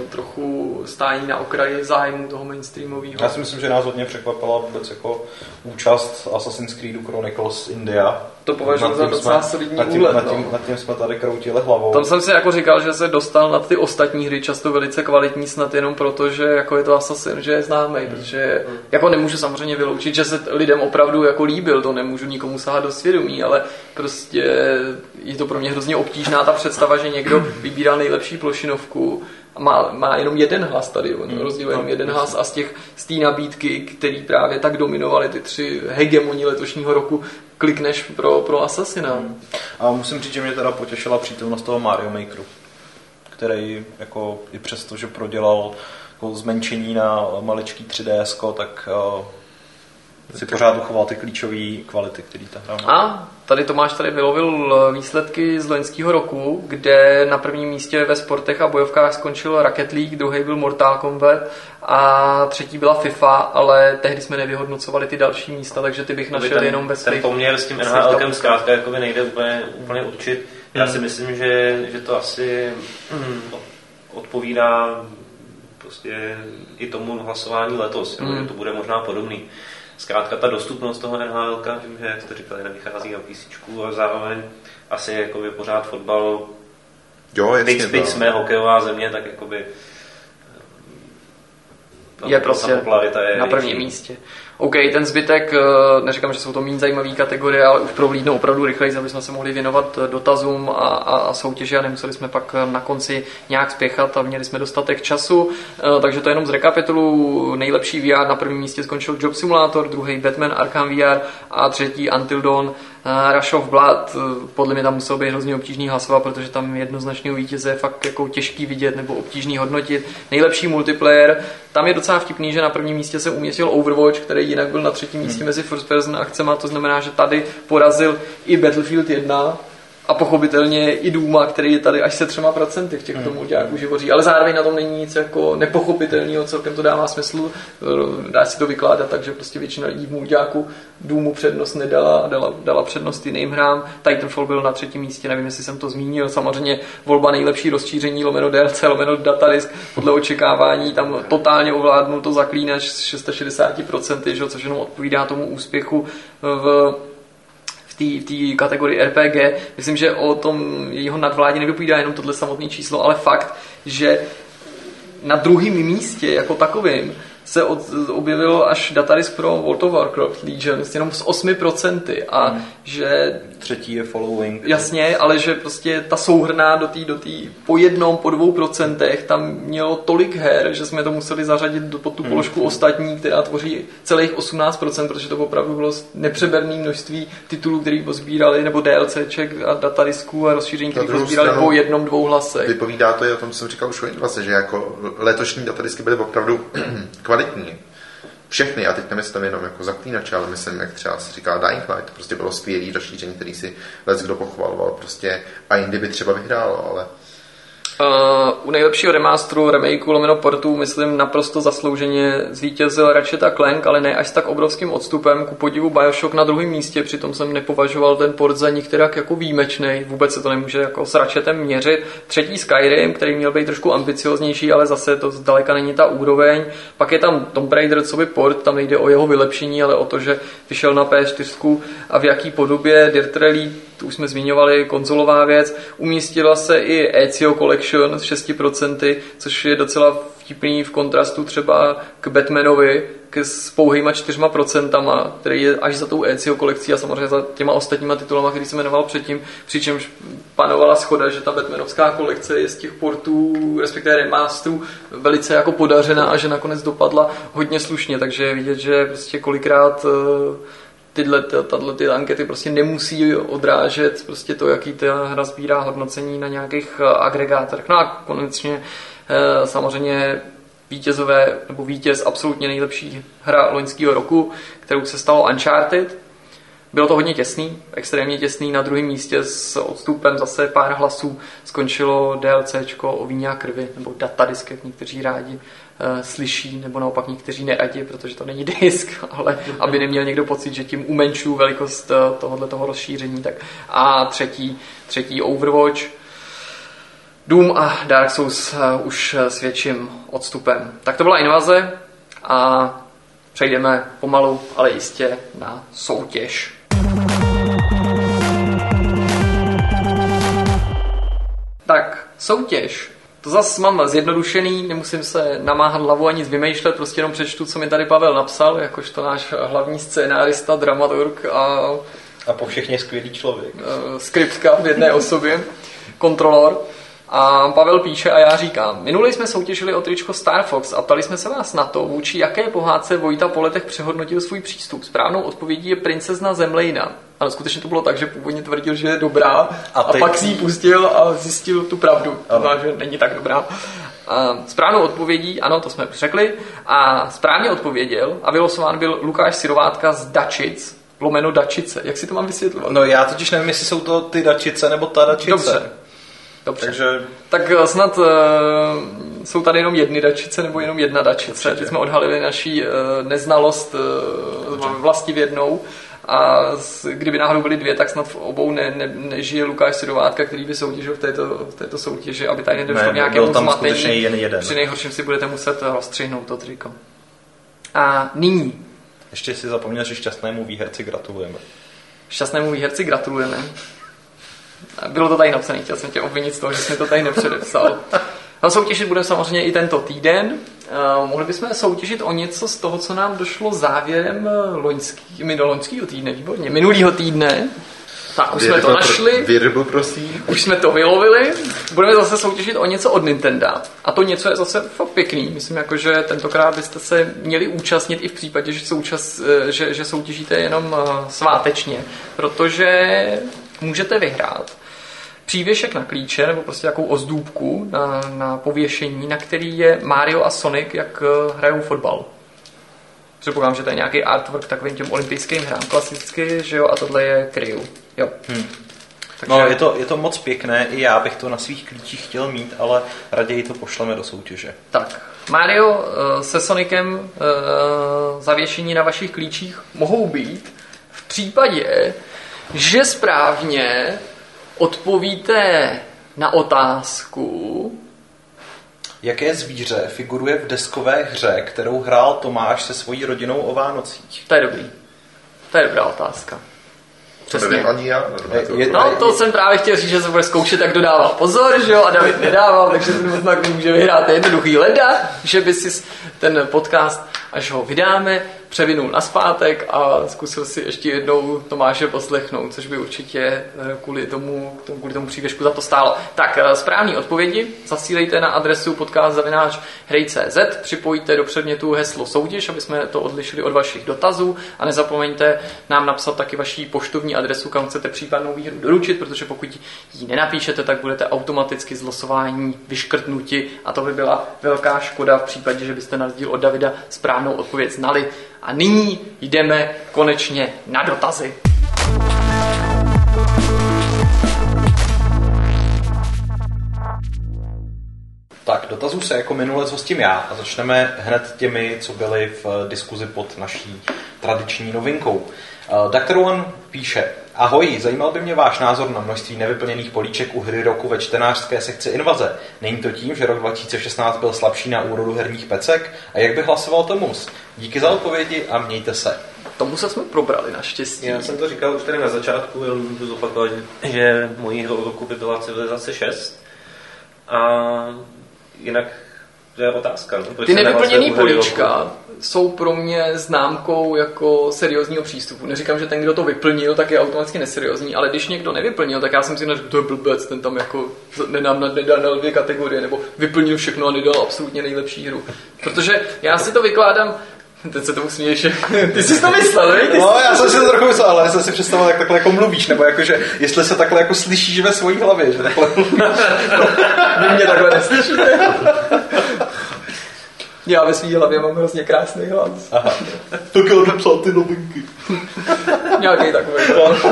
trochu stání na okraji zájmu toho mainstreamového. Já si myslím, že nás hodně překvapila vůbec jako účast Assassin's Creed Chronicles India. To považuji za docela solidní úlet. Nad tím, nad tím jsme tady kroutili hlavou. Tam jsem si jako říkal, že se dostal nad ty ostatní hry, často velice kvalitní, snad jenom proto, že jako je to Assassin, že je známý, hmm. protože jako nemůžu samozřejmě vyloučit, že se lidem opravdu jako líbil, to nemůžu nikomu sahat do svědomí, ale prostě je to pro mě hrozně obtížná ta představa, že někdo vybírá nejlepší plošinovku a má, má jenom jeden hlas tady, on hmm. rozdělil jenom jeden hlas a z těch z té nabídky, který právě tak dominovaly ty tři hegemoni letošního roku, klikneš pro, pro Assassina. Hmm. A musím říct, že mě teda potěšila přítomnost toho Mario Makeru, který jako i přesto, že prodělal jako zmenšení na maličký tři D S ko, tak uh, si pořád uchoval ty klíčové kvality, které ta hra má. A tady Tomáš tady vylovil výsledky z loňského roku, kde na prvním místě ve sportech a bojovkách skončil Rocket League, druhý byl Mortal Kombat a třetí byla FIFA, ale tehdy jsme nevyhodnocovali ty další místa, takže ty bych našel ten, jenom ve svých. Ten poměr s tím N H L zkrátka jakoby nejde úplně, úplně určit. Já si myslím, že, že to asi mm, odpovídá prostě i tomu hlasování letos, mm. že to bude možná podobný. Zkrátka ta dostupnost toho N H L, vím, že jak jste říkali, nevychází na písíčku, ale zároveň asi jakoby pořád fotbal, byť, byť jsme hokejová země, tak jakoby je prostě je na prvním místě. OK, ten zbytek, neříkám, že jsou to méně zajímavé kategorie, ale už prohlídnou opravdu rychleji, aby jsme se mohli věnovat dotazům a, a, a soutěži a nemuseli jsme pak na konci nějak spěchat a měli jsme dostatek času. Takže to jenom z rekapitulu. Nejlepší V R na prvním místě skončil Job Simulator, druhý Batman Arkham V R a třetí Until Dawn Rush of Blood. Podle mě tam muselo být hrozně obtížný hlasovat, protože tam jednoznačného vítěze je fakt jako těžký vidět nebo obtížný hodnotit. Nejlepší multiplayer, tam je docela vtipný, že na prvním místě se umístil Overwatch, který jinak byl na třetím místě mezi first person akcema, to znamená, že tady porazil i Battlefield jedna a pochopitelně i Duma, který je tady až se třema procenty v těchto multiáků živoří, ale zároveň na tom není nic jako nepochopitelného, celkem to dává smysl, dá si to vykládat tak, že prostě většina lidí v multiáku Dumu přednost nedala a dala, dala přednost jiným hrám. Titanfall byl na třetím místě, nevím, jestli jsem to zmínil, samozřejmě volba nejlepší rozšíření, lomeno D L C, lomeno datadisk, podle očekávání tam totálně ovládnul to Zaklínač s šedesát šest procent, že, což jenom odpovídá tomu úspěchu v v té kategorii R P G. Myslím, že o tom jeho nadvládě nedopovídá jenom tohle samotné číslo, ale fakt, že na druhém místě jako takovým se od, objevil až datadisk pro World of Warcraft Legion, jenom z osmi procent a hmm. že... Třetí je following. Jasně, ale že prostě ta souhrná do té do tý, po jednom, po dvou procentech tam mělo tolik her, že jsme to museli zařadit do, pod tu hmm. položku ostatní, která tvoří celých osmnáct procent, protože to opravdu bylo nepřeberné množství titulů, který pozbírali, nebo DLCček a datadisků a rozšíření, který pozbírali po jednom, dvou hlasech. Vypovídá to i o tom, co jsem říkal už vlastně, že jako letošní datadisky byly opravdu kvalitní. Všechny, a teď nemyslím jenom jako Zaklínače, ale myslím, jak třeba se říká Dying Light, prostě bylo skvělý rozšíření, který si les kdo pochvaloval, prostě a jindy by třeba vyhrálo, ale... Uh, u nejlepšího remasteru, remakeu, lomeno portu, myslím, naprosto zaslouženě zvítězil Ratchet a Clank, ale ne až s tak obrovským odstupem. Ku podivu BioShock na druhém místě, přitom jsem nepovažoval ten port za nikterak jako výjimečný, vůbec se to nemůže jako s Ratchetem měřit. Třetí Skyrim, který měl být trošku ambicioznější, ale zase to zdaleka není ta úroveň. Pak je tam Tomb Raider, co by port, tam nejde o jeho vylepšení, ale o to, že vyšel na P S čtyři a v jaký podobě. Dirt Rally, tu už jsme zmiňovali, konzolová věc. Umístila se i Ezio Collection s šesti procenty, což je docela vtipný v kontrastu třeba k Batmanovi, k s pouhýma čtyřma procentama, který je až za tou Ezio kolekcí a samozřejmě za těma ostatníma titulama, který jsem jmenoval předtím, přičemž panovala shoda, že ta Batmanovská kolekce je z těch portů, respektive remasterů, velice jako podařená a že nakonec dopadla hodně slušně, takže je vidět, že prostě kolikrát tyhle, tato, ty ankety prostě nemusí odrážet prostě to, jaký ta hra sbírá hodnocení na nějakých agregátorech. No a konečně samozřejmě vítězové, nebo vítěz absolutně nejlepší hra loňského roku, kterou se stalo Uncharted. Bylo to hodně těsný, extrémně těsný, na druhém místě s odstupem zase pár hlasů skončilo DLCčko o víně a krvi, nebo datadisk, jak někteří rádi uh, slyší, nebo naopak někteří neradi, protože to není disk, ale aby neměl někdo pocit, že tím umenšuju velikost uh, tohoto rozšíření. Tak. A třetí, třetí Overwatch, Doom a Dark Souls uh, už s větším odstupem. Tak to byla invaze a přejdeme pomalu, ale jistě na soutěž. Tak, soutěž. To zase mám zjednodušený, nemusím se namáhat hlavu ani nic vymýšlet, prostě jenom přečtu, co mi tady Pavel napsal, jakožto náš hlavní scénárista, dramaturg a... A povšechně skvělý člověk. Skriptka v jedné osobě, kontrolor. A Pavel píše a já říkám, minule jsme soutěžili o tričko Star Fox a ptali jsme se vás na to, vůči jaké pohádce Vojta po letech přehodnotil svůj přístup. Správnou odpovědí je Princezna Zemlejna. Ale skutečně to bylo tak, že původně tvrdil, že je dobrá a, a pak si ji pustil a zjistil tu pravdu. To znamená, že není tak dobrá. A správnou odpovědí, ano, to jsme řekli, a správně odpověděl a vylosován byl Lukáš Sirovátka z Dačic, lomeno Dačice. Jak si to mám vysvětlovat? No já totiž nevím, jestli jsou to ty Dačice nebo ta Dačice. Dobře. Dobře. Takže... Tak snad uh, jsou tady jenom jedny dačice nebo jenom jedna dačice. Teď jsme odhalili naší uh, neznalost uh, vlastivědnou a z, kdyby náhodou byly dvě, tak snad v obou ne, ne, nežije Lukáš Sirovátka, který by soutěžil v této, v této soutěži, aby tady nedošlo k nějakému zmatení. Jen jeden. Při nejhorším si budete muset rozstřihnout to triko. A nyní. Ještě si zapomněl, že šťastnému výherci gratulujeme. Šťastnému výherci gratulujeme. Bylo to tady napsané, chtěl jsem tě obvinit z toho, že jsi mi to tady nepředepsal. No, soutěžit budeme samozřejmě i tento týden. Uh, mohli bychom soutěžit o něco z toho, co nám došlo závěrem loňský, minulého týdne, výborně, minulýho týdne. Tak, už jsme to našli. Věrbu, prosím. Už jsme to vylovili. Budeme zase soutěžit o něco od Nintendo. A to něco je zase fakt pěkný. Myslím, jako, že tentokrát byste se měli účastnit i v případě, že, součas, že, že soutěžíte jenom svátečně. Protože můžete vyhrát přívěšek na klíče nebo prostě jakou ozdůbku na, na pověšení, na který je Mario a Sonic, jak hrajou fotbal. Předpokládám, že to je nějaký artwork takovým těm olympijským hrám klasicky, že jo, a tohle je Kryu. Jo. Hmm. Takže... No, je to, je to moc pěkné, i já bych to na svých klíčích chtěl mít, ale raději to pošleme do soutěže. Tak, Mario uh, se Sonicem uh, zavěšení na vašich klíčích mohou být v případě, že správně odpovíte na otázku, jaké zvíře figuruje v deskové hře, kterou hrál Tomáš se svojí rodinou o Vánocích? To je dobrý. To je dobrá otázka. Přesně. To nevím ani já. Je, je, no, to je, jsem právě chtěl říct, že se bude zkoušet, tak kdo dával pozor, že jo, a David nedával, takže ten znak může vyhrát. Je jednoduchý leda, že by si ten podcast až ho vydáme, převinul nazpátek a zkusil si ještě jednou Tomáše poslechnout, což by určitě kvůli tomu, kvůli tomu přívěšku za to stálo. Tak správný odpovědi zasílejte na adresu podcast zavináč hry tečka cé zet, připojte do předmětu heslo soutěž, aby jsme to odlišili od vašich dotazů a nezapomeňte nám napsat taky vaši poštovní adresu, kam chcete případnou výhru doručit, protože pokud ji nenapíšete, tak budete automaticky z losování vyškrtnuti a to by byla velká škoda v případě, že byste na rozdíl od Davida správnou odpověď znali. A nyní jdeme konečně na dotazy. Tak, dotazů se jako minule, co s tím já. A začneme hned těmi, co byly v diskuzi pod naší tradiční novinkou. doktor One píše: Ahoj, zajímal by mě váš názor na množství nevyplněných políček u hry roku ve čtenářské sekci Invaze. Není to tím, že rok dva tisíce šestnáct byl slabší na úrodu herních pecek? A jak by hlasoval Tomus? Díky za odpovědi a mějte se. Tomu se jsme probrali naštěstí. Já jsem to říkal už tady na začátku, jenom můžu zopakovat, že mojí hrou roku by byla Civilizace šest. A jinak to je otázka. No, ty nevyplněný políčka jsou pro mě známkou jako seriózního přístupu. Neříkám, že ten, kdo to vyplnil, tak je automaticky neseriózní, ale když někdo nevyplnil, tak já jsem si neřekl, to je blbec, ten tam jako nedám, nedal dvě kategorie, nebo vyplnil všechno a nedal absolutně nejlepší hru. Protože já si to vykládám. Teď se tomu směješ, ty jsi to myslel, ne? No, já jsem si to trochu myslel, ale já jsem si představil, jak takhle jako mluvíš, nebo jako, že jestli se takhle jako slyšíš ve svojí hlavě, že takhle mluvíš. Vy mě takhle neslyšíte. Já ve svý hlavě mám hrozně krásný hlas. Aha. Tak já napsal ty novinky. Nějaký takový.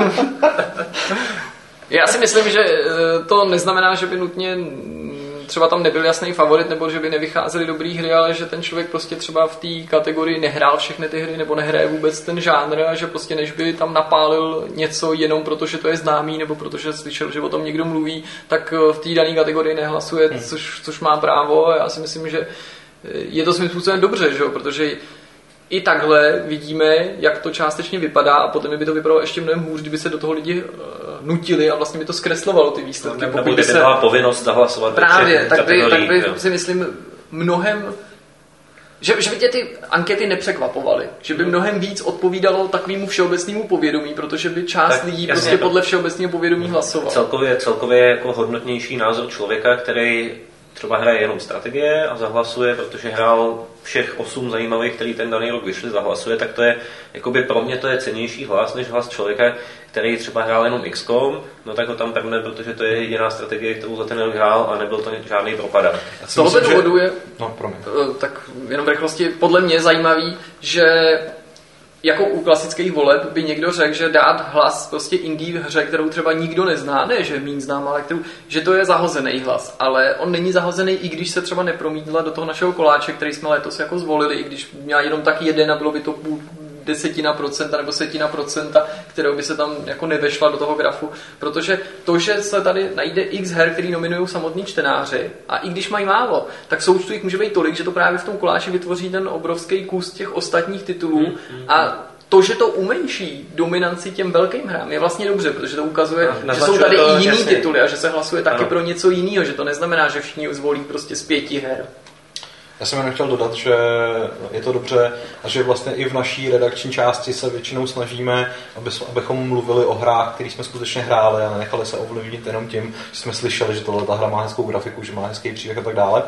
Já si myslím, že to neznamená, že by nutně třeba tam nebyl jasný favorit, nebo že by nevycházely dobrý hry, ale že ten člověk prostě třeba v té kategorii nehrál všechny ty hry, nebo nehraje vůbec ten žánr a že prostě než by tam napálil něco jenom proto, že to je známý, nebo protože slyšel, že o tom někdo mluví, tak v té dané kategorii nehlasuje, hmm. což, což má právo. A já si myslím, že je to svým způsobem dobře, že jo? Protože i takhle vidíme, jak to částečně vypadá a potom by to vypadalo ještě mnohem hůř, kdyby se do toho lidi nutili a vlastně by to zkreslovalo ty výsledky. No, pokud by se byla povinnost zahlasovat. Právě, tak by, tak by si myslím mnohem, že, že by tě ty ankety nepřekvapovaly, že by mnohem víc odpovídalo takovému všeobecnému povědomí, protože by část tak, lidí jasně, prostě podle všeobecného povědomí hlasovala. Celkově, celkově jako hodnotnější názor člověka, který třeba hraje jenom strategie a zahlasuje, protože hrál všech osm zajímavých, který ten daný rok vyšli, zahlasuje, tak to je, jakoby pro mě to je cennější hlas, než hlas člověka, který třeba hrál jenom iks kom, no tak ho tam prne, protože to je jediná strategie, kterou za ten rok hrál a nebyl to žádný propadák. Z tohoto důvodu je, no, tak jenom v rychlosti, podle mě zajímavý, že jako u klasických voleb by někdo řekl, že dát hlas prostě indie hře, kterou třeba nikdo nezná, ne, že míň znám, ale kterou, že to je zahozený hlas, ale on není zahozený, i když se třeba nepromítla do toho našeho koláče, který jsme letos jako zvolili, i když měl jenom tak jeden a bylo by to půl desetina procenta nebo setina procenta, kterou by se tam jako nevešla do toho grafu, protože to, že se tady najde x her, který nominují samotní čtenáři a i když mají málo, tak součtu jich může být tolik, že to právě v tom koláči vytvoří ten obrovský kus těch ostatních titulů hmm, hmm, a to, že to umenší dominanci těm velkým hrám, je vlastně dobře, protože to ukazuje, no, že jsou tady to, i jiný jasně. tituly a že se hlasuje taky ano. pro něco jiného, že to neznamená, že všichni zvolí prostě z pěti her. Já jsem jenom chtěl dodat, že je to dobře a že vlastně i v naší redakční části se většinou snažíme, aby, abychom mluvili o hrách, které jsme skutečně hráli a nenechali se ovlivnit jenom tím, že jsme slyšeli, že tohle ta hra má hezkou grafiku, že má hezký příběh a tak dále.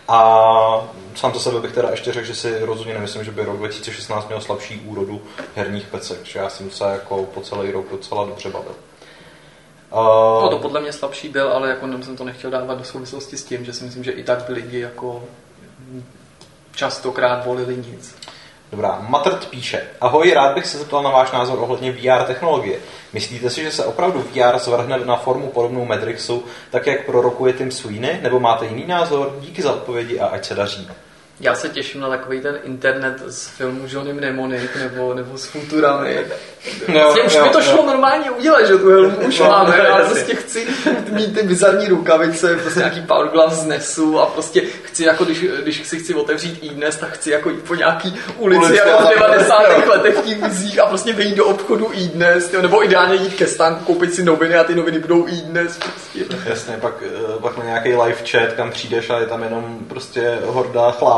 A sám za sebe bych teda ještě řekl, že si rozhodně nemyslím, že by rok dva tisíce šestnáct měl slabší úrodu herních pecek, že já jsem se jako po celý rok docela dobře bavil. Uh, no to podle mě slabší byl, ale jako jsem to nechtěl dávat do souvislosti s tím, že si myslím, že i tak by lidi jako častokrát volili nic. Dobrá, Matrt píše: Ahoj, rád bych se zeptal na váš názor ohledně V R technologie. Myslíte si, že se opravdu V R zvrhne na formu podobnou Matrixu, tak jak prorokuje Tim Sweeney, nebo máte jiný názor? Díky za odpovědi a ať se daří. Já se těším na takový ten internet z filmu Johnny Mnemonic nebo, nebo s Futurami. No, vlastně už mi to šlo no. normálně udělat, že tu helmu už no, máme. Já prostě chci mít ty bizarní rukavice, prostě nějaký power glove z Nesu a prostě chci jako, když, když si chci otevřít iDnes, tak chci jako jít po nějaký ulici, ulici jako v devadesátých letech v těch vizích a prostě vejít do obchodu iDnes, nebo ideálně jít ke stánku, koupit si noviny a ty noviny budou iDnes. Prostě. Jasně, pak, pak na nějaký live chat, kam přijdeš a je tam jenom prostě horda chláp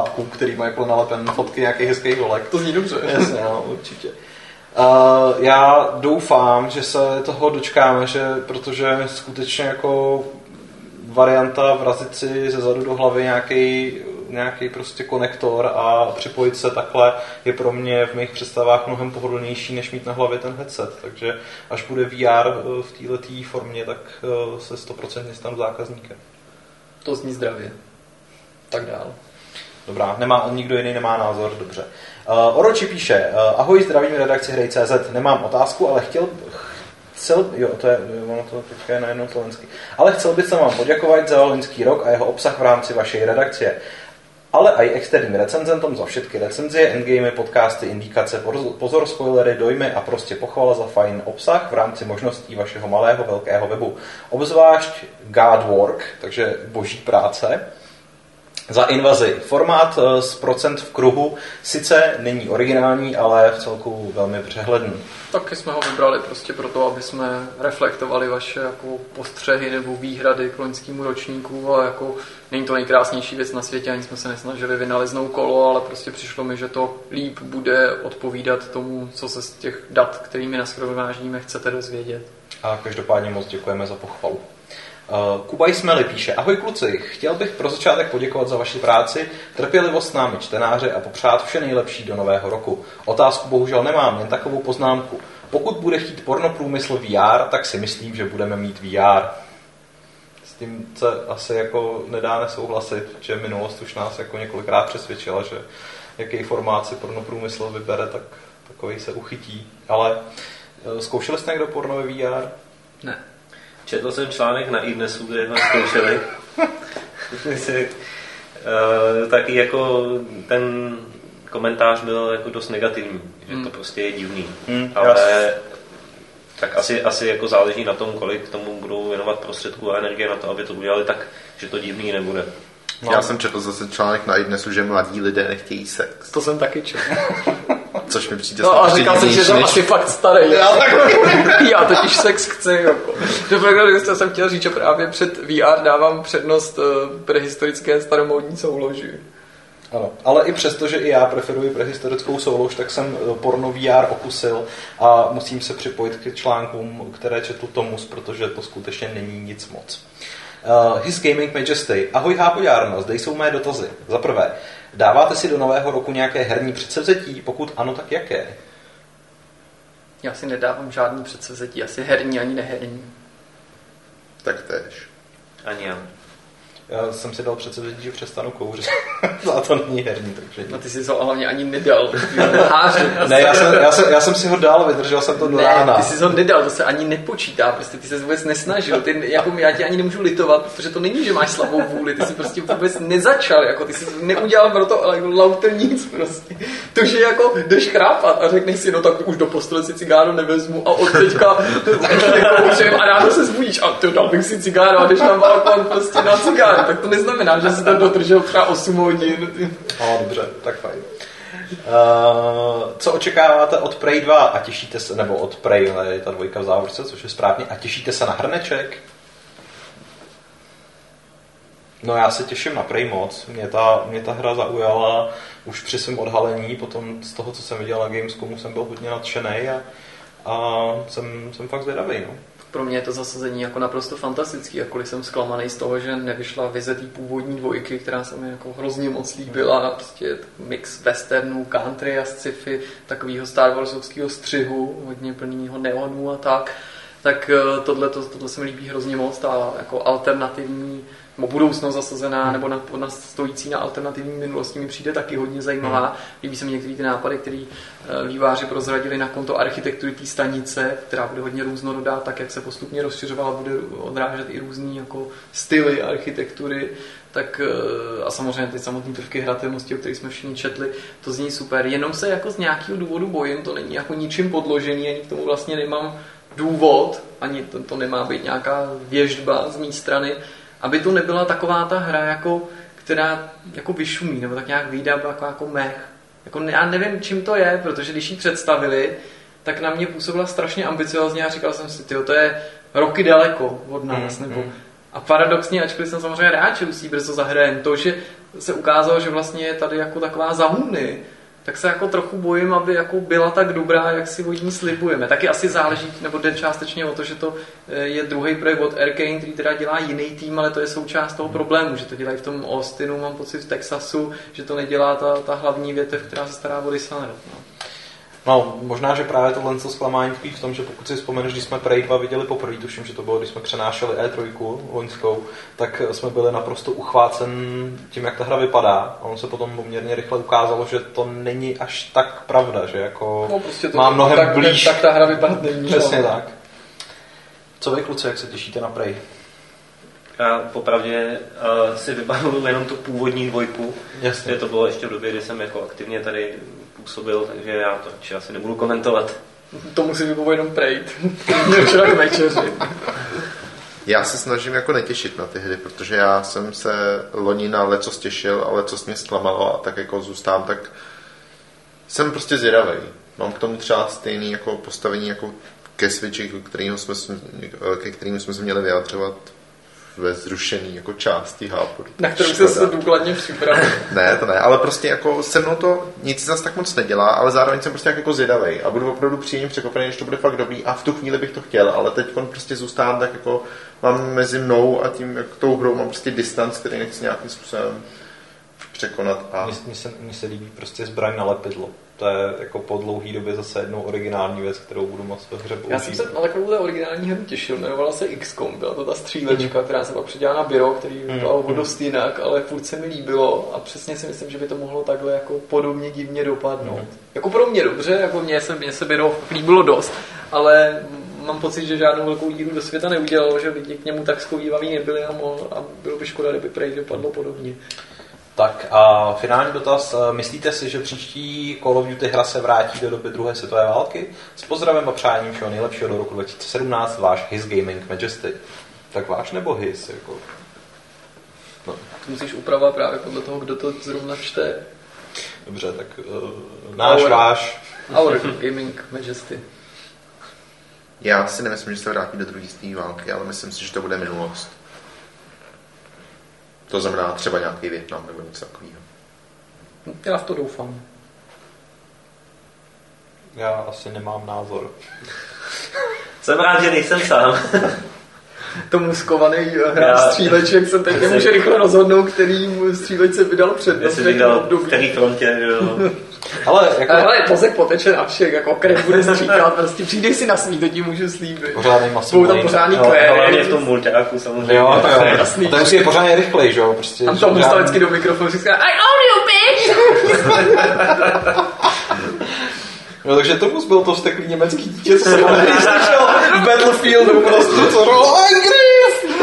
chlapkům, který mají nalepen fotky nějakých hezkých holek. To zní dobře. Jasně, no, určitě. Uh, já doufám, že se toho dočkáme, že, protože skutečně jako varianta vrazit si ze zadu do hlavy nějaký, nějaký prostě konektor a připojit se takhle je pro mě v mých představách mnohem pohodlnější, než mít na hlavě ten headset. Takže až bude V R v této formě, tak se sto procent stanu zákazníkem. To zní zdravě. Tak dál. Dobrá, nemá, nikdo jiný nemá názor, dobře. Uh, Oroči píše, uh, ahoj, zdravím redakci Hrej tečka cé zet, nemám otázku, ale chtěl... Chcel, jo, to je, ono to teďka je najednou slovenský. Ale chcel bych se vám poděkovat za loňský rok a jeho obsah v rámci vašej redakcie. Ale aj externým recenzentom za všetky recenzie, endgamey, podcasty, indikace, pozor, spoilery, dojmy a prostě pochvala za fajn obsah v rámci možností vašeho malého, velkého webu. Obzvlášť Godwork, takže boží práce, za invazi. Formát z procent v kruhu sice není originální, ale v celku velmi přehledný. Taky jsme ho vybrali prostě proto, aby jsme reflektovali vaše jako postřehy nebo výhrady k loňskému ročníku, a jako není to nejkrásnější věc na světě, ani jsme se nesnažili vynaleznout kolo, ale prostě přišlo mi, že to líp bude odpovídat tomu, co se z těch dat, kterými nashromáždíme, chcete dozvědět. A každopádně moc děkujeme za pochvalu. Uh, Kuba Ismeli píše, ahoj kluci, chtěl bych pro začátek poděkovat za vaši práci, trpělivost s námi čtenáři a popřát vše nejlepší do nového roku. Otázku bohužel nemám, jen takovou poznámku. Pokud bude chtít pornoprůmysl V R, tak si myslím, že budeme mít V R. S tím se asi jako nedá nesouhlasit, že minulost už nás jako několikrát přesvědčila, že jaký formát si pornoprůmysl vybere, tak takový se uchytí. Ale uh, zkoušeli jste někdo porno ve V R? Ne. Četl jsem článek na iDnesu, kde jsme zkoušeli. uh, taky jako ten komentář byl jako dost negativní, že to prostě je divný. Hmm, ale tak asi, asi jako záleží na tom, kolik tomu budou věnovat prostředků a energie na to, aby to udělali tak, že to divný nebude. No. Já jsem četl zase článek na iDnesu, že mladí lidé nechtějí sex. To jsem taky četl. Což mi přijde no a říkal jsem, že jsem než... asi fakt starý. Já, já totiž sex chci. Jako. Že jsem chtěl říct, že právě před V R dávám přednost prehistorické staromódní souloži. Ano, ale i přesto, že i já preferuji prehistorickou soulož, tak jsem porno V R okusil a musím se připojit k článkům, které četl Tomus, protože to skutečně není nic moc. Uh, His Gaming Majesty. Ahoj hápojárno, zde jsou mé dotazy. Za prvé, dáváte si do nového roku nějaké herní předsevzetí? Pokud ano, tak jaké? Já si nedávám žádný předsevzetí, asi herní, ani neherní. Tak též. Ani já. Já jsem si dal předsevzetí, že přestanu kouřit. A to není herní, takže... No ty jsi ho hlavně ani nedal. Ne, já jsem, já, jsem, já jsem si ho dal, vydržel jsem to do ne, rána. Ty jsi ho nedal, to se ani nepočítá, prostě ty se vůbec nesnažil. Ty, jako, já tě ani nemůžu litovat, protože to není, že máš slabou vůli, ty jsi prostě vůbec nezačal, jako, ty jsi neudělal pro to ale lauter nic prostě. To, že jako jdeš chrápat a řekneš si, no tak už do postele si cigáro nevezmu a od teďka a ráno se zbudíš a ty dal bych si cigáro a jdeš na balkon prostě na cigáro. Tak to neznamená, že jsi tam dodržel třeba osm hodin. No, dobře, tak fajn. Uh, co očekáváte od Prey dva a těšíte se, nebo od Prey, je ta dvojka v závorce, což je správně, a těšíte se na hrneček? No já se těším na Prey moc, mě ta, mě ta hra zaujala už při svém odhalení, potom z toho, co jsem viděl na Gamescomu, jsem byl hodně nadšenej a, a jsem, jsem fakt zvědavý, no. Pro mě je to zasazení jako naprosto fantastický, jakkoliv jsem zklamaný z toho, že nevyšla vize té původní dvojky, která se mi jako hrozně moc líbila, prostě mix westernů, country a sci-fi, takového Star Warsovského střihu, hodně plnýho neonů a tak, tak tohle, to, tohle se mi líbí hrozně moc, ta jako alternativní nebo budoucnost zasazená, hmm. nebo na, na stojící na alternativní minulosti mi přijde taky hodně zajímavá. Hmm. Líbí se mi některé ty nápady, které uh, výváři prozradili na konto architektury té stanice, která bude hodně různorodá, tak jak se postupně rozšiřovala, bude odrážet i různý jako styly architektury, tak uh, a samozřejmě ty samotné prvky hratelnosti, o kterých jsme všichni četli, to zní super. Jenom se jako z nějakého důvodu bojím, to není jako ničím podložený, ani k tomu vlastně nemám důvod, ani to, to nemá být nějaká věžba z mé strany, aby to nebyla taková ta hra, jako, která jako vyšumí, nebo tak nějak vyjde, jako, jako mech. Jako, já nevím, čím to je, protože když ji představili, tak na mě působila strašně ambiciozně a říkal jsem si, tyjo, to je roky daleko od nás, mm, nebo mm. A paradoxně, ačkoliv jsem samozřejmě rád, že Lucí brzo zahrajem, to, že se ukázalo, že vlastně je tady jako taková zahůny, tak se jako trochu bojím, aby jako byla tak dobrá, jak si od ní slibujeme. Taky asi záleží, nebo jde částečně o to, že to je druhý projekt od Arkane, který teda dělá jiný tým, ale to je součást toho problému, že to dělají v tom Austinu, mám pocit v Texasu, že to nedělá ta, ta hlavní větev, která se stará o Dishonored. No. No, možná, že právě tohle zklamání tkví v tom, že pokud si vzpomeneš, když jsme Prey dva viděli poprvé, tuším, že to bylo, když jsme přenášeli E tři loňskou, tak jsme byli naprosto uchvácen tím, jak ta hra vypadá. A ono se potom poměrně rychle ukázalo, že to není až tak pravda, že jako no, prostě to má mnohem tak, blíž. Tak ta hra vypadá není. Přesně tak. Co vy, kluci, jak se těšíte na Prey? Já popravdě uh, si vybavuju jenom tu původní dvojku. Jasně. To bylo ještě v době, kdy jsem jako aktivně tady působil, takže já to radši asi nebudu komentovat. To musí vybavu jenom Prey. Mě včera k večeři. Já se snažím jako netěšit na ty hry, protože já jsem se loni na lecos těšil, ale co mě zklamalo a tak jako zůstám, tak jsem prostě zvědavej. Mám k tomu třeba stejný jako postavení jako ke Switchi, ke kterým jsme se měli vyjadřovat ve zrušený jako části hápu. Na kterou se se důkladně připravil. Ne, to ne, ale prostě jako se mnou to nic zase tak moc nedělá, ale zároveň jsem prostě jako zvědavej a budu opravdu příjemně překvapený, když to bude fakt dobrý a v tu chvíli bych to chtěl, ale teď prostě zůstávám tak jako mám mezi mnou a tím jak tou hrou mám prostě distanc, který nechci nějakým způsobem překonat. A... Mně se, mně se líbí prostě zbraň na lepidlo. To je jako po dlouhý době zase jednou originální věc, kterou budu moc ve hře použít. Já jsem se na takovou té originální hru těšil, jmenovala se X COM, byla to ta střílečka, mm. která se pak předělala na Biro, který vypadal mm. dost jinak, ale furt se mi líbilo a přesně si myslím, že by to mohlo takhle jako podobně divně dopadnout. Mm. Jako pro mě dobře, jako mně se, mně se Biro líbilo dost, ale mám pocit, že žádnou velkou díru do světa neudělalo, že lidi k němu tak schovývaví nebyli a, mohl, a bylo by škoda, kdyby Prey dopadlo podobně. Tak a finální dotaz. Myslíte si, že příští Call of Duty hra se vrátí do doby druhé světové války? S pozdravem a přáním všeho nejlepšího do roku dva tisíce sedmnáct, váš His Gaming Majesty. Tak váš nebo his? Jako... No. To musíš upravovat právě podle toho, kdo to zrovna čte. Dobře, tak uh, náš, Our, váš. Our Gaming Majesty. Já si nemyslím, že se vrátí do druhé světové války, ale myslím si, že to bude minulost. To znamená třeba nějaký Vietnam nebo něco takového. Já v to doufám. Já asi nemám názor. Jsem rád, že nejsem sám. Tomu skovaný hráč stříleček se teď nemůže rychle rozhodnout, který střílečce vydal před jestli vydal v který frontě, jo. Ale jako... Ale pozek poteče na všech, jako krev bude stříkat, prostě přijdeš si na svý, to ti můžu slíbit. Pořádný masový. Jsou tam pořádný kvéry. Hlavně v tom mulťáku samozřejmě. Jo, to je jasný. To musí je pořádně rychlej, že jo? Prostě. Tam to musí vždycky do mikrofonu říká I own you, bitch! No takže Tomus byl to vzteklý německý dítě, co jsem tady slyšel v Battlefieldu, prostě co řekl Angriff!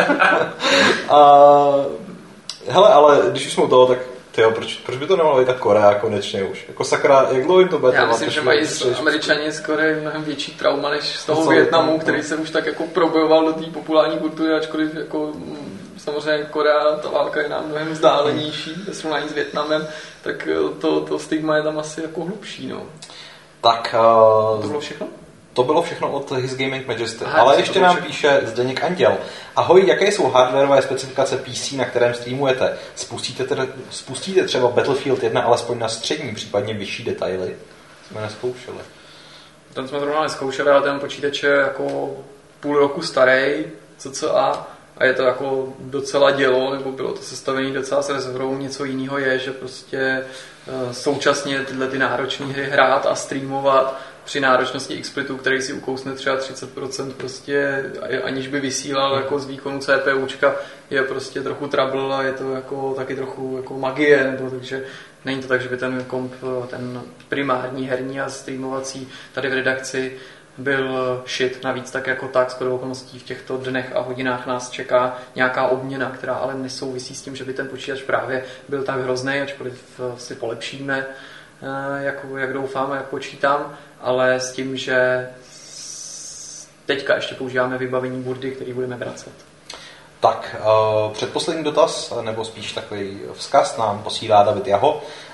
A hele, ale když už jsme u toho, tak tyjo, proč, proč by to nemohlo být tak Korea konečně už? Jako sakra, jak dlouho jim to bude? Já myslím, že mají Američani skoro mnohem větší trauma než z toho Vietnamu, který se už tak jako probojoval do té populární kultury, ačkoliv jako samozřejmě Korea, ta válka je nám mnohem vzdálenější ve srovnání s Vietnamem, tak to, to stigma je tam asi jako hlubší, no. Tak, uh, to bylo všechno? To bylo všechno od His Gaming Majesty. Aha, ale ještě nám píše Zdeněk Anděl. Ahoj, jaké jsou hardwareové specifikace P C, na kterém streamujete? Spustíte, tr- spustíte třeba Battlefield jedna alespoň na střední, případně vyšší detaily? Jsme neskoušeli. Ten jsme zrovna neskoušeli, ale ten počítač je jako půl roku starý, cca, a je to jako docela dělo, nebo bylo to sestavení docela s rezervou. Něco jiného je, že prostě uh, současně tyhle ty náročné hry hrát a streamovat při náročnosti X-Splitu, který si ukousne třeba třicet procent prostě, aniž by vysílal jako z výkonu CPUčka, je prostě trochu trouble a je to jako taky trochu jako magie, nebo takže není to tak, že by ten komp, ten primární herní a streamovací tady v redakci byl shit. Navíc tak jako tak, skoro okolností v těchto dnech a hodinách nás čeká nějaká obměna, která ale nesouvisí s tím, že by ten počítač právě byl tak hrozný, ačkoliv si polepšíme, jak, jak doufám a jak počítám, ale s tím, že teďka ještě používáme vybavení burdy, který budeme vracet. Tak, uh, předposlední dotaz, nebo spíš takový vzkaz nám posílá David Jaho.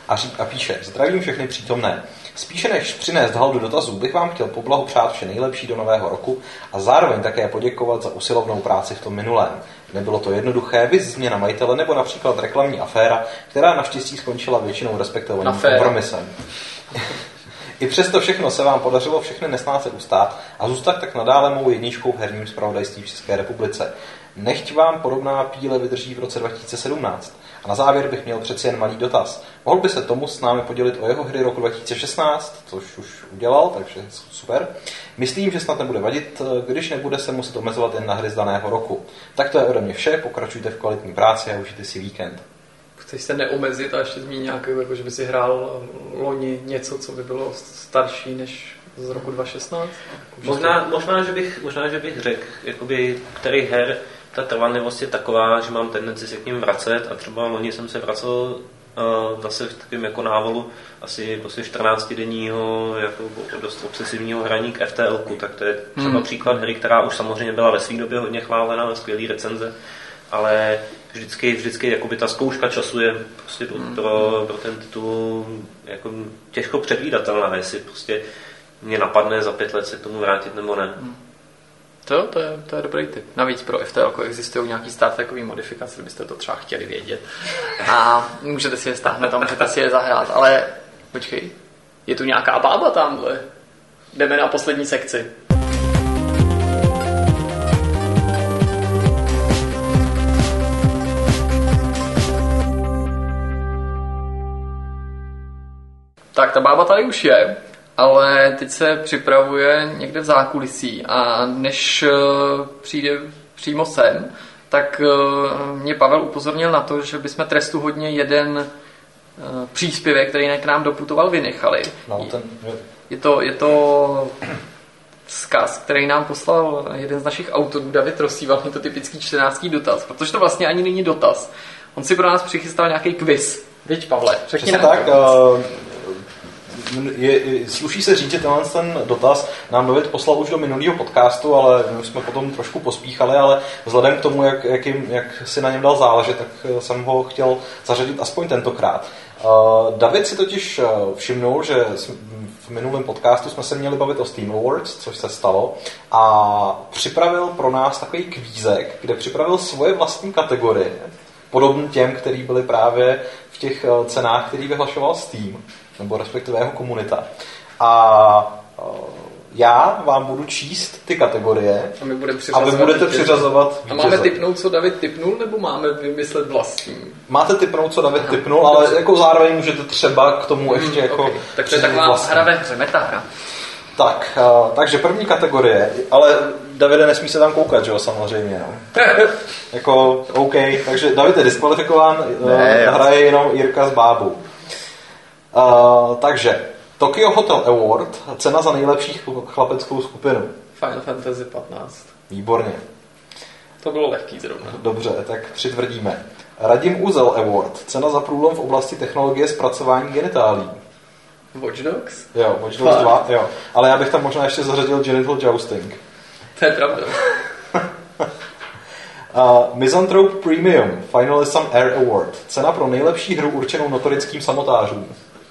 a, ří, a píše: Zdravím všechny přítomné. Spíše než přinést haldu dotazů, bych vám chtěl poblahopřát vše nejlepší do nového roku a zároveň také poděkovat za usilovnou práci v tom minulém. Nebylo to jednoduché, viz změna majitele nebo například reklamní aféra, která naštěstí skončila většinou respektovaným kompromisem. I přesto všechno se vám podařilo všechny nesnáze ustát a zůstat tak nadále mou jedničkou v herním zpravodajství v České republice. Nechť vám podobná píle vydrží v roce dva tisíce sedmnáct. A na závěr bych měl přeci jen malý dotaz. Mohl by se tomu s námi podělit o jeho hry roku dva tisíce šestnáct, což už udělal, takže super. Myslím, že snad nebude vadit, když nebude se muset omezovat jen na hry z daného roku. Tak to je ode mě vše, pokračujte v kvalitní práci a užijte si víkend. Chceš se neomezit a ještě zmínit nějakou, jako že by si hrál loni něco, co by bylo starší než z roku dva tisíce šestnáct? Možná, možná, že bych, možná, že bych řekl, jakoby, který her ta trvanlivost je taková, že mám tendenci se k ním vracet a třeba loni jsem se vracel uh, zase v takovém jako návolu asi prostě čtrnáctidenního jako dost obsesivního hraní k F T L ku, tak to je třeba hmm. příklad hry, která už samozřejmě byla ve své době hodně chválena, ve skvělý recenze, ale vždycky, vždycky jakoby ta zkouška času je prostě hmm. pro, pro ten titul jako těžko předvídatelná, jestli prostě mě napadne za pět let se k tomu vrátit nebo ne. Hmm. To, to, je, to je dobrý tip. Navíc pro F T L existují nějaký startekový modifikace, kdybyste to třeba chtěli vědět. A můžete si je stáhnout a můžete si je zahrát, ale počkej, je tu nějaká bába tamhle. Jdeme na poslední sekci. Tak ta bába tady už je. Ale teď se připravuje někde v zákulisí a než přijde přímo sem, tak mě Pavel upozornil na to, že bychom trestu hodně jeden příspěvek, který k nám doputoval, vynechali. No, ten... Je to, je to vzkaz, který nám poslal jeden z našich autorů, David Rosíval, je to typický čtenářský dotaz, protože to vlastně ani není dotaz. On si pro nás přichystal nějaký quiz. Viď, Pavle? Řekni nám tak. Uh... Je, je, sluší se říct, že tenhle ten dotaz nám David poslal už do minulého podcastu, ale my jsme potom trošku pospíchali, ale vzhledem k tomu, jak, jak, jim, jak si na něm dal záležet, tak jsem ho chtěl zařadit aspoň tentokrát. Uh, David si totiž všimnul, že v minulém podcastu jsme se měli bavit o Steam Awards, což se stalo, a připravil pro nás takový kvízek, kde připravil svoje vlastní kategorie, podobný těm, který byly právě v těch cenách, který vyhlašoval Steam, nebo respektive jeho komunita. A uh, já vám budu číst ty kategorie a, my budeme a vy budete přiřazovat vítěze. A máme tipnout, co David tipnul, nebo máme vymyslet vlastní? Máte tipnout, co David tipnul, ale jako zároveň můžete třeba k tomu ještě hmm, jako... Okay. Tak to je taková vlastní hra ve hře, metahra. Tak, uh, takže první kategorie, ale Davide, nesmí se tam koukat, že jo, samozřejmě. No. Jako, OK, takže David je diskvalifikován, ne, hraje jenom Jirka s bábou. Uh, takže Tokyo Hotel Award, cena za nejlepší chlapeckou skupinu. Final Fantasy patnáct. Výborně. To bylo lehký zrovna. Dobře, tak přitvrdíme. Radim Uzel Award, cena za průlom v oblasti technologie zpracování genitálí. Watch Dogs? Jo, Watch Dogs dva, jo. Ale já bych tam možná ještě zařadil Genital Jousting. To je pravda. Uh, Misanthrope Premium, Finalism Air Award, cena pro nejlepší hru určenou notorickým samotářům.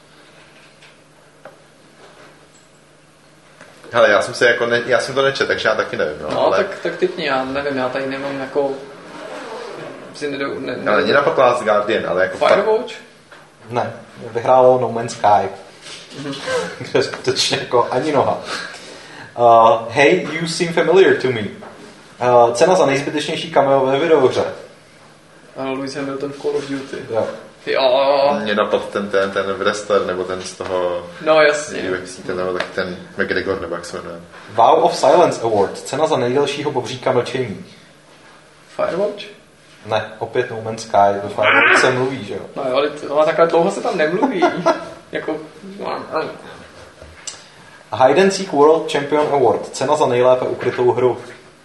Hele, já jsem se jako ne, já jsem to nečet, takže já taky nevím. No, no ale... tak, tak typně, já nevím, já tady nemám jako... Si nedo, ne, ne, ale není napadl Last Guardian, ale jako... Firewatch? Ne, vyhrálo No Man's Sky. Kde skutečně jako ani noha. Uh, hey, you seem familiar to me. Uh, cena za nejzbytečnější cameo ve videohře. Uh, Lewis Hamilton v Call of Duty. Jo. Jo. Mě napadl ten, ten, ten wrestler, nebo ten z toho... No jasně. Ten, nebo tak ten McGregor, nebo jak se jmenuje. Vow of Silence Award, cena za nejdelšího bobříka mlčení. Firewatch? Ne, opět No Man's Sky, ve Firewatch se mluví, že jo? No jo, ale, ale takhle dlouho se tam nemluví. Jako... Hide and Seek World Champion Award, cena za nejlépe ukrytou hru.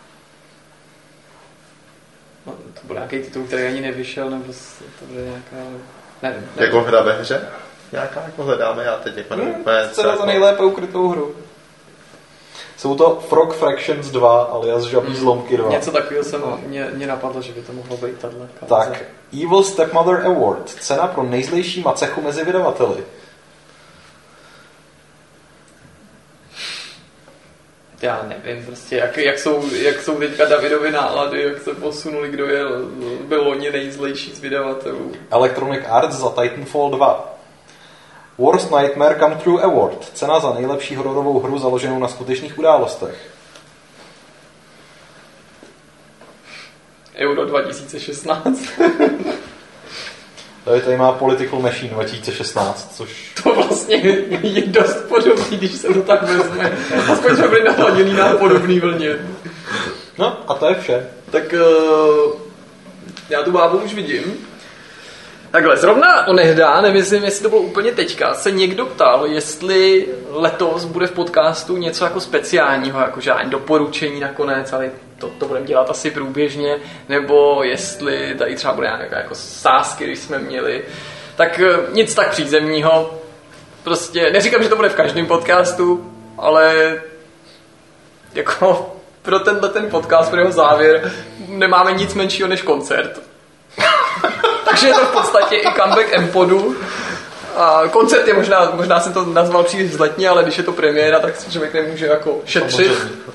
No, to byl nějaký titul, který ani nevyšel, nebo to bude nějaká... Nevím. nevím. Jako hra ve hře? Nějaká jako hledáme, já teď jako nevím. Hmm, cena za nejlépe ukrytou hru. Jsou to Frog Fractions dva, alias Žabí zlomky dva. Něco takového jsem mě, mě napadlo, že by to mohlo být tahle kauze. Tak, Evil Stepmother Award, cena pro nejzlejší macechu mezi vydavateli. Já nevím, prostě jak, jak, jsou, jak jsou teďka Davidovy nálady, jak se posunuli, kdo je byl loni nejzlejší z vydavatelů. Electronic Arts za Titanfall dva. Worst Nightmare Come True Award, cena za nejlepší hororovou hru založenou na skutečných událostech. Euro dva tisíce šestnáct. Tady, tady má Political Machine dva tisíce šestnáct, což... To vlastně je dost podobný, když se to tak vezme. Aspoň jsme byli naladěný na podobný vlně. No a to je vše. Tak uh, já tu bábu už vidím. Takhle, zrovna onehdá, nevím, jestli to bylo úplně teďka, se někdo ptal, jestli letos bude v podcastu něco jako speciálního, jako žádný doporučení nakonec, ale to, to budeme dělat asi průběžně, nebo jestli tady třeba bude nějaká jako sázky, když jsme měli. Tak nic tak přízemního. Prostě neříkám, že to bude v každém podcastu, ale jako pro tenhle ten podcast, pro jeho závěr, nemáme nic menšího než koncert. Takže je to v podstatě i comeback M-podu. A koncert je možná, možná jsem to nazval příliš vzletně, ale když je to premiéra, tak si člověk nemůže jako šetřit.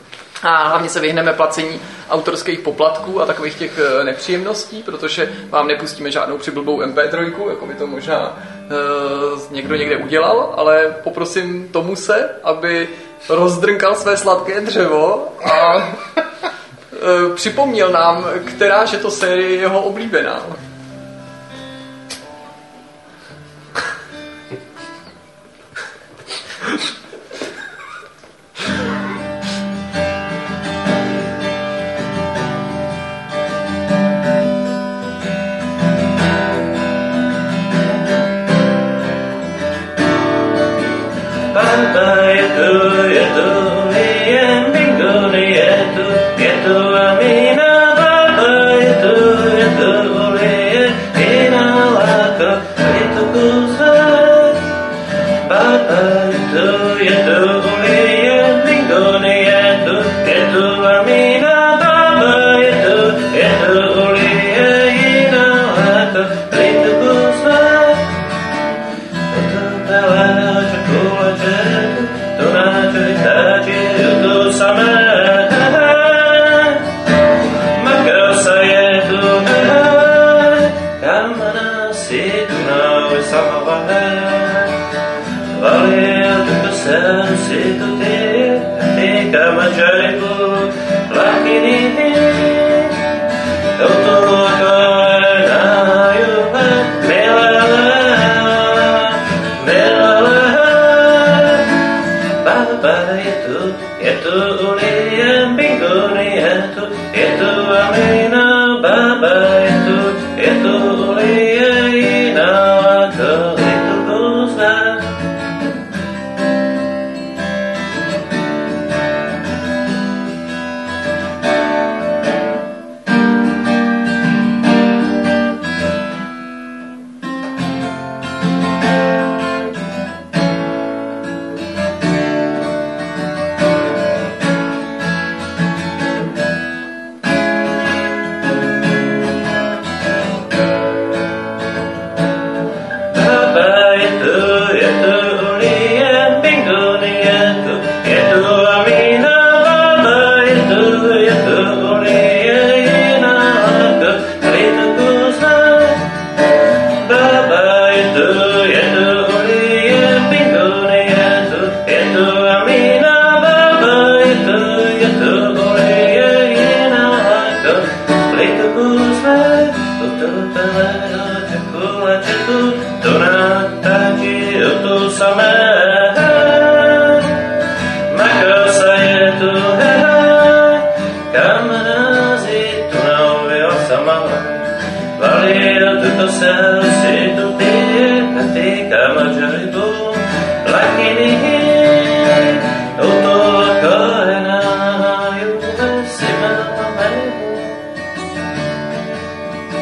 A hlavně se vyhneme placení autorských poplatků a takových těch nepříjemností, protože vám nepustíme žádnou přiblbou em pé tři, jako by to možná uh, někdo někde udělal, ale poprosím Tomuse, aby rozdrnkal své sladké dřevo a uh, připomněl nám, která že to série je jeho oblíbená.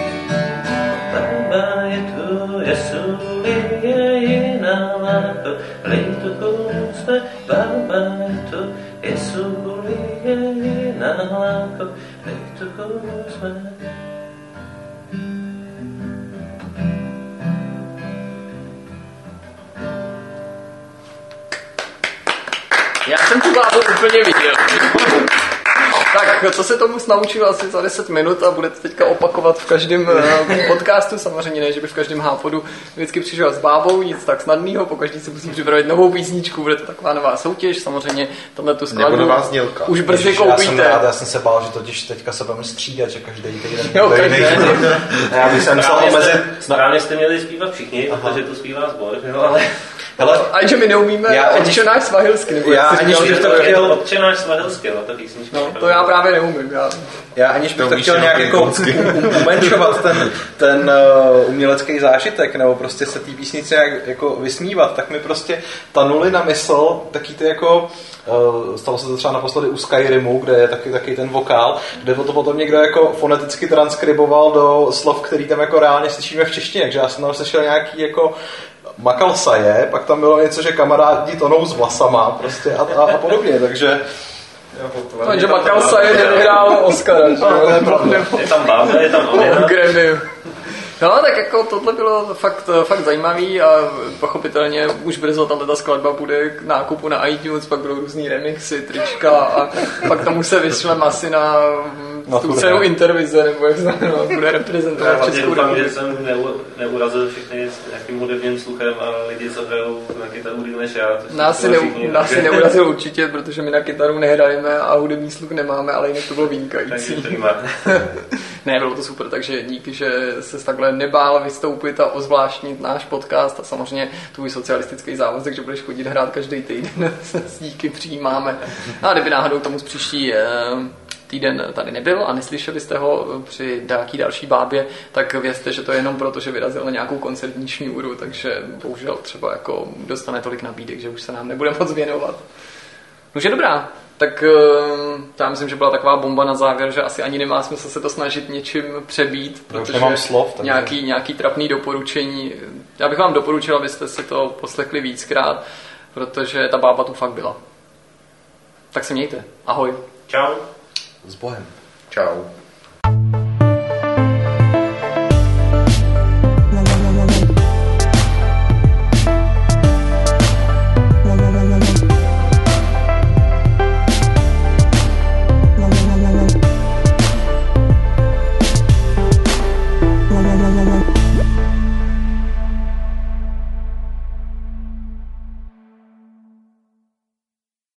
Yesu, lejto kousme, babato, jesu bolije na hláko, lejto kousme. Já jsem tu bábu úplně viděl. Tak, co se tomu naučil asi za deset minut a budete teďka opakovat v každém podcastu, samozřejmě ne, že by v každém hápodu vždycky přišel s bábou, nic tak snadného, pokaždý se musí připravit novou písničku, bude to taková nová soutěž, samozřejmě tohle tu skladbu už brzy koupíte. Já jsem rád, já jsem se bál, že totiž teďka se budeme střídat, že každý týden. Jo, každý den. Já bych se musel omezit. Správně jste měli zpívat všichni, protože to zpívá sbor, ale... Ale a že my neumíme odčenáš svahilsky, nebo já aniž bych to chtěl odčenáš svahilsky, no ta písnička. No, to já právě neumím. Já, já aniž bych to, to chtěl nějak jako umenšovat ten, ten uh, umělecký zážitek, nebo prostě se té písnici nějak jako vysmívat, tak mi prostě tanuly na mysl taky ty jako uh, stalo se to třeba naposledy u Skyrimu, kde je taky, taky ten vokál, kde to potom někdo jako foneticky transkriboval do slov, který tam jako reálně slyšíme v češtině, takže já jsem tam slyšel nějaký jako makal saje, pak tam bylo něco, že kamarádi tonou s vlasama prostě a, a, a podobně, takže... Takže makal saje nevyhrál Oscara, že jo? Je tam bába, je tam Alina. No, tak jako tohle bylo fakt, fakt zajímavý a pochopitelně už brzo tato skladba bude k nákupu na iTunes, pak budou různý remixy, trička a pak tomu se vyšlem asi na no, tu cenu Intervize, nebo jak znamená, bude reprezentovat Českou republiku. Já že jsem neurazil všechny s nějakým hudebním sluchem a lidi, co hrajou na kytaru díl než já. Nás si, ne, nás si neurazil určitě, protože my na kytaru nehrajeme a hudební sluch nemáme, ale jinak to bylo vynikající. Ne, bylo to super, takže díky, že se takhle nebál vystoupit a ozvláštnit náš podcast a samozřejmě tvůj socialistický závazek, že budeš chodit hrát každý týden, s díky přijímáme. No a kdyby náhodou tomu z příští týden tady nebyl a neslyšeli jste ho při nějaký další bábě, tak vězte, že to je jenom proto, že vyrazil na nějakou koncertní šňůru, takže bohužel třeba jako dostane tolik nabídek, že už se nám nebude moc věnovat. Nože dobrá. Tak já myslím, že byla taková bomba na závěr, že asi ani nemá smysl se to snažit něčím přebít, protože nemám slov, nějaký, nějaký trapný doporučení. Já bych vám doporučil, abyste si to poslechli víckrát, protože ta bába tu fakt byla. Tak se mějte. Ahoj. Čau. S Bohem. Čau.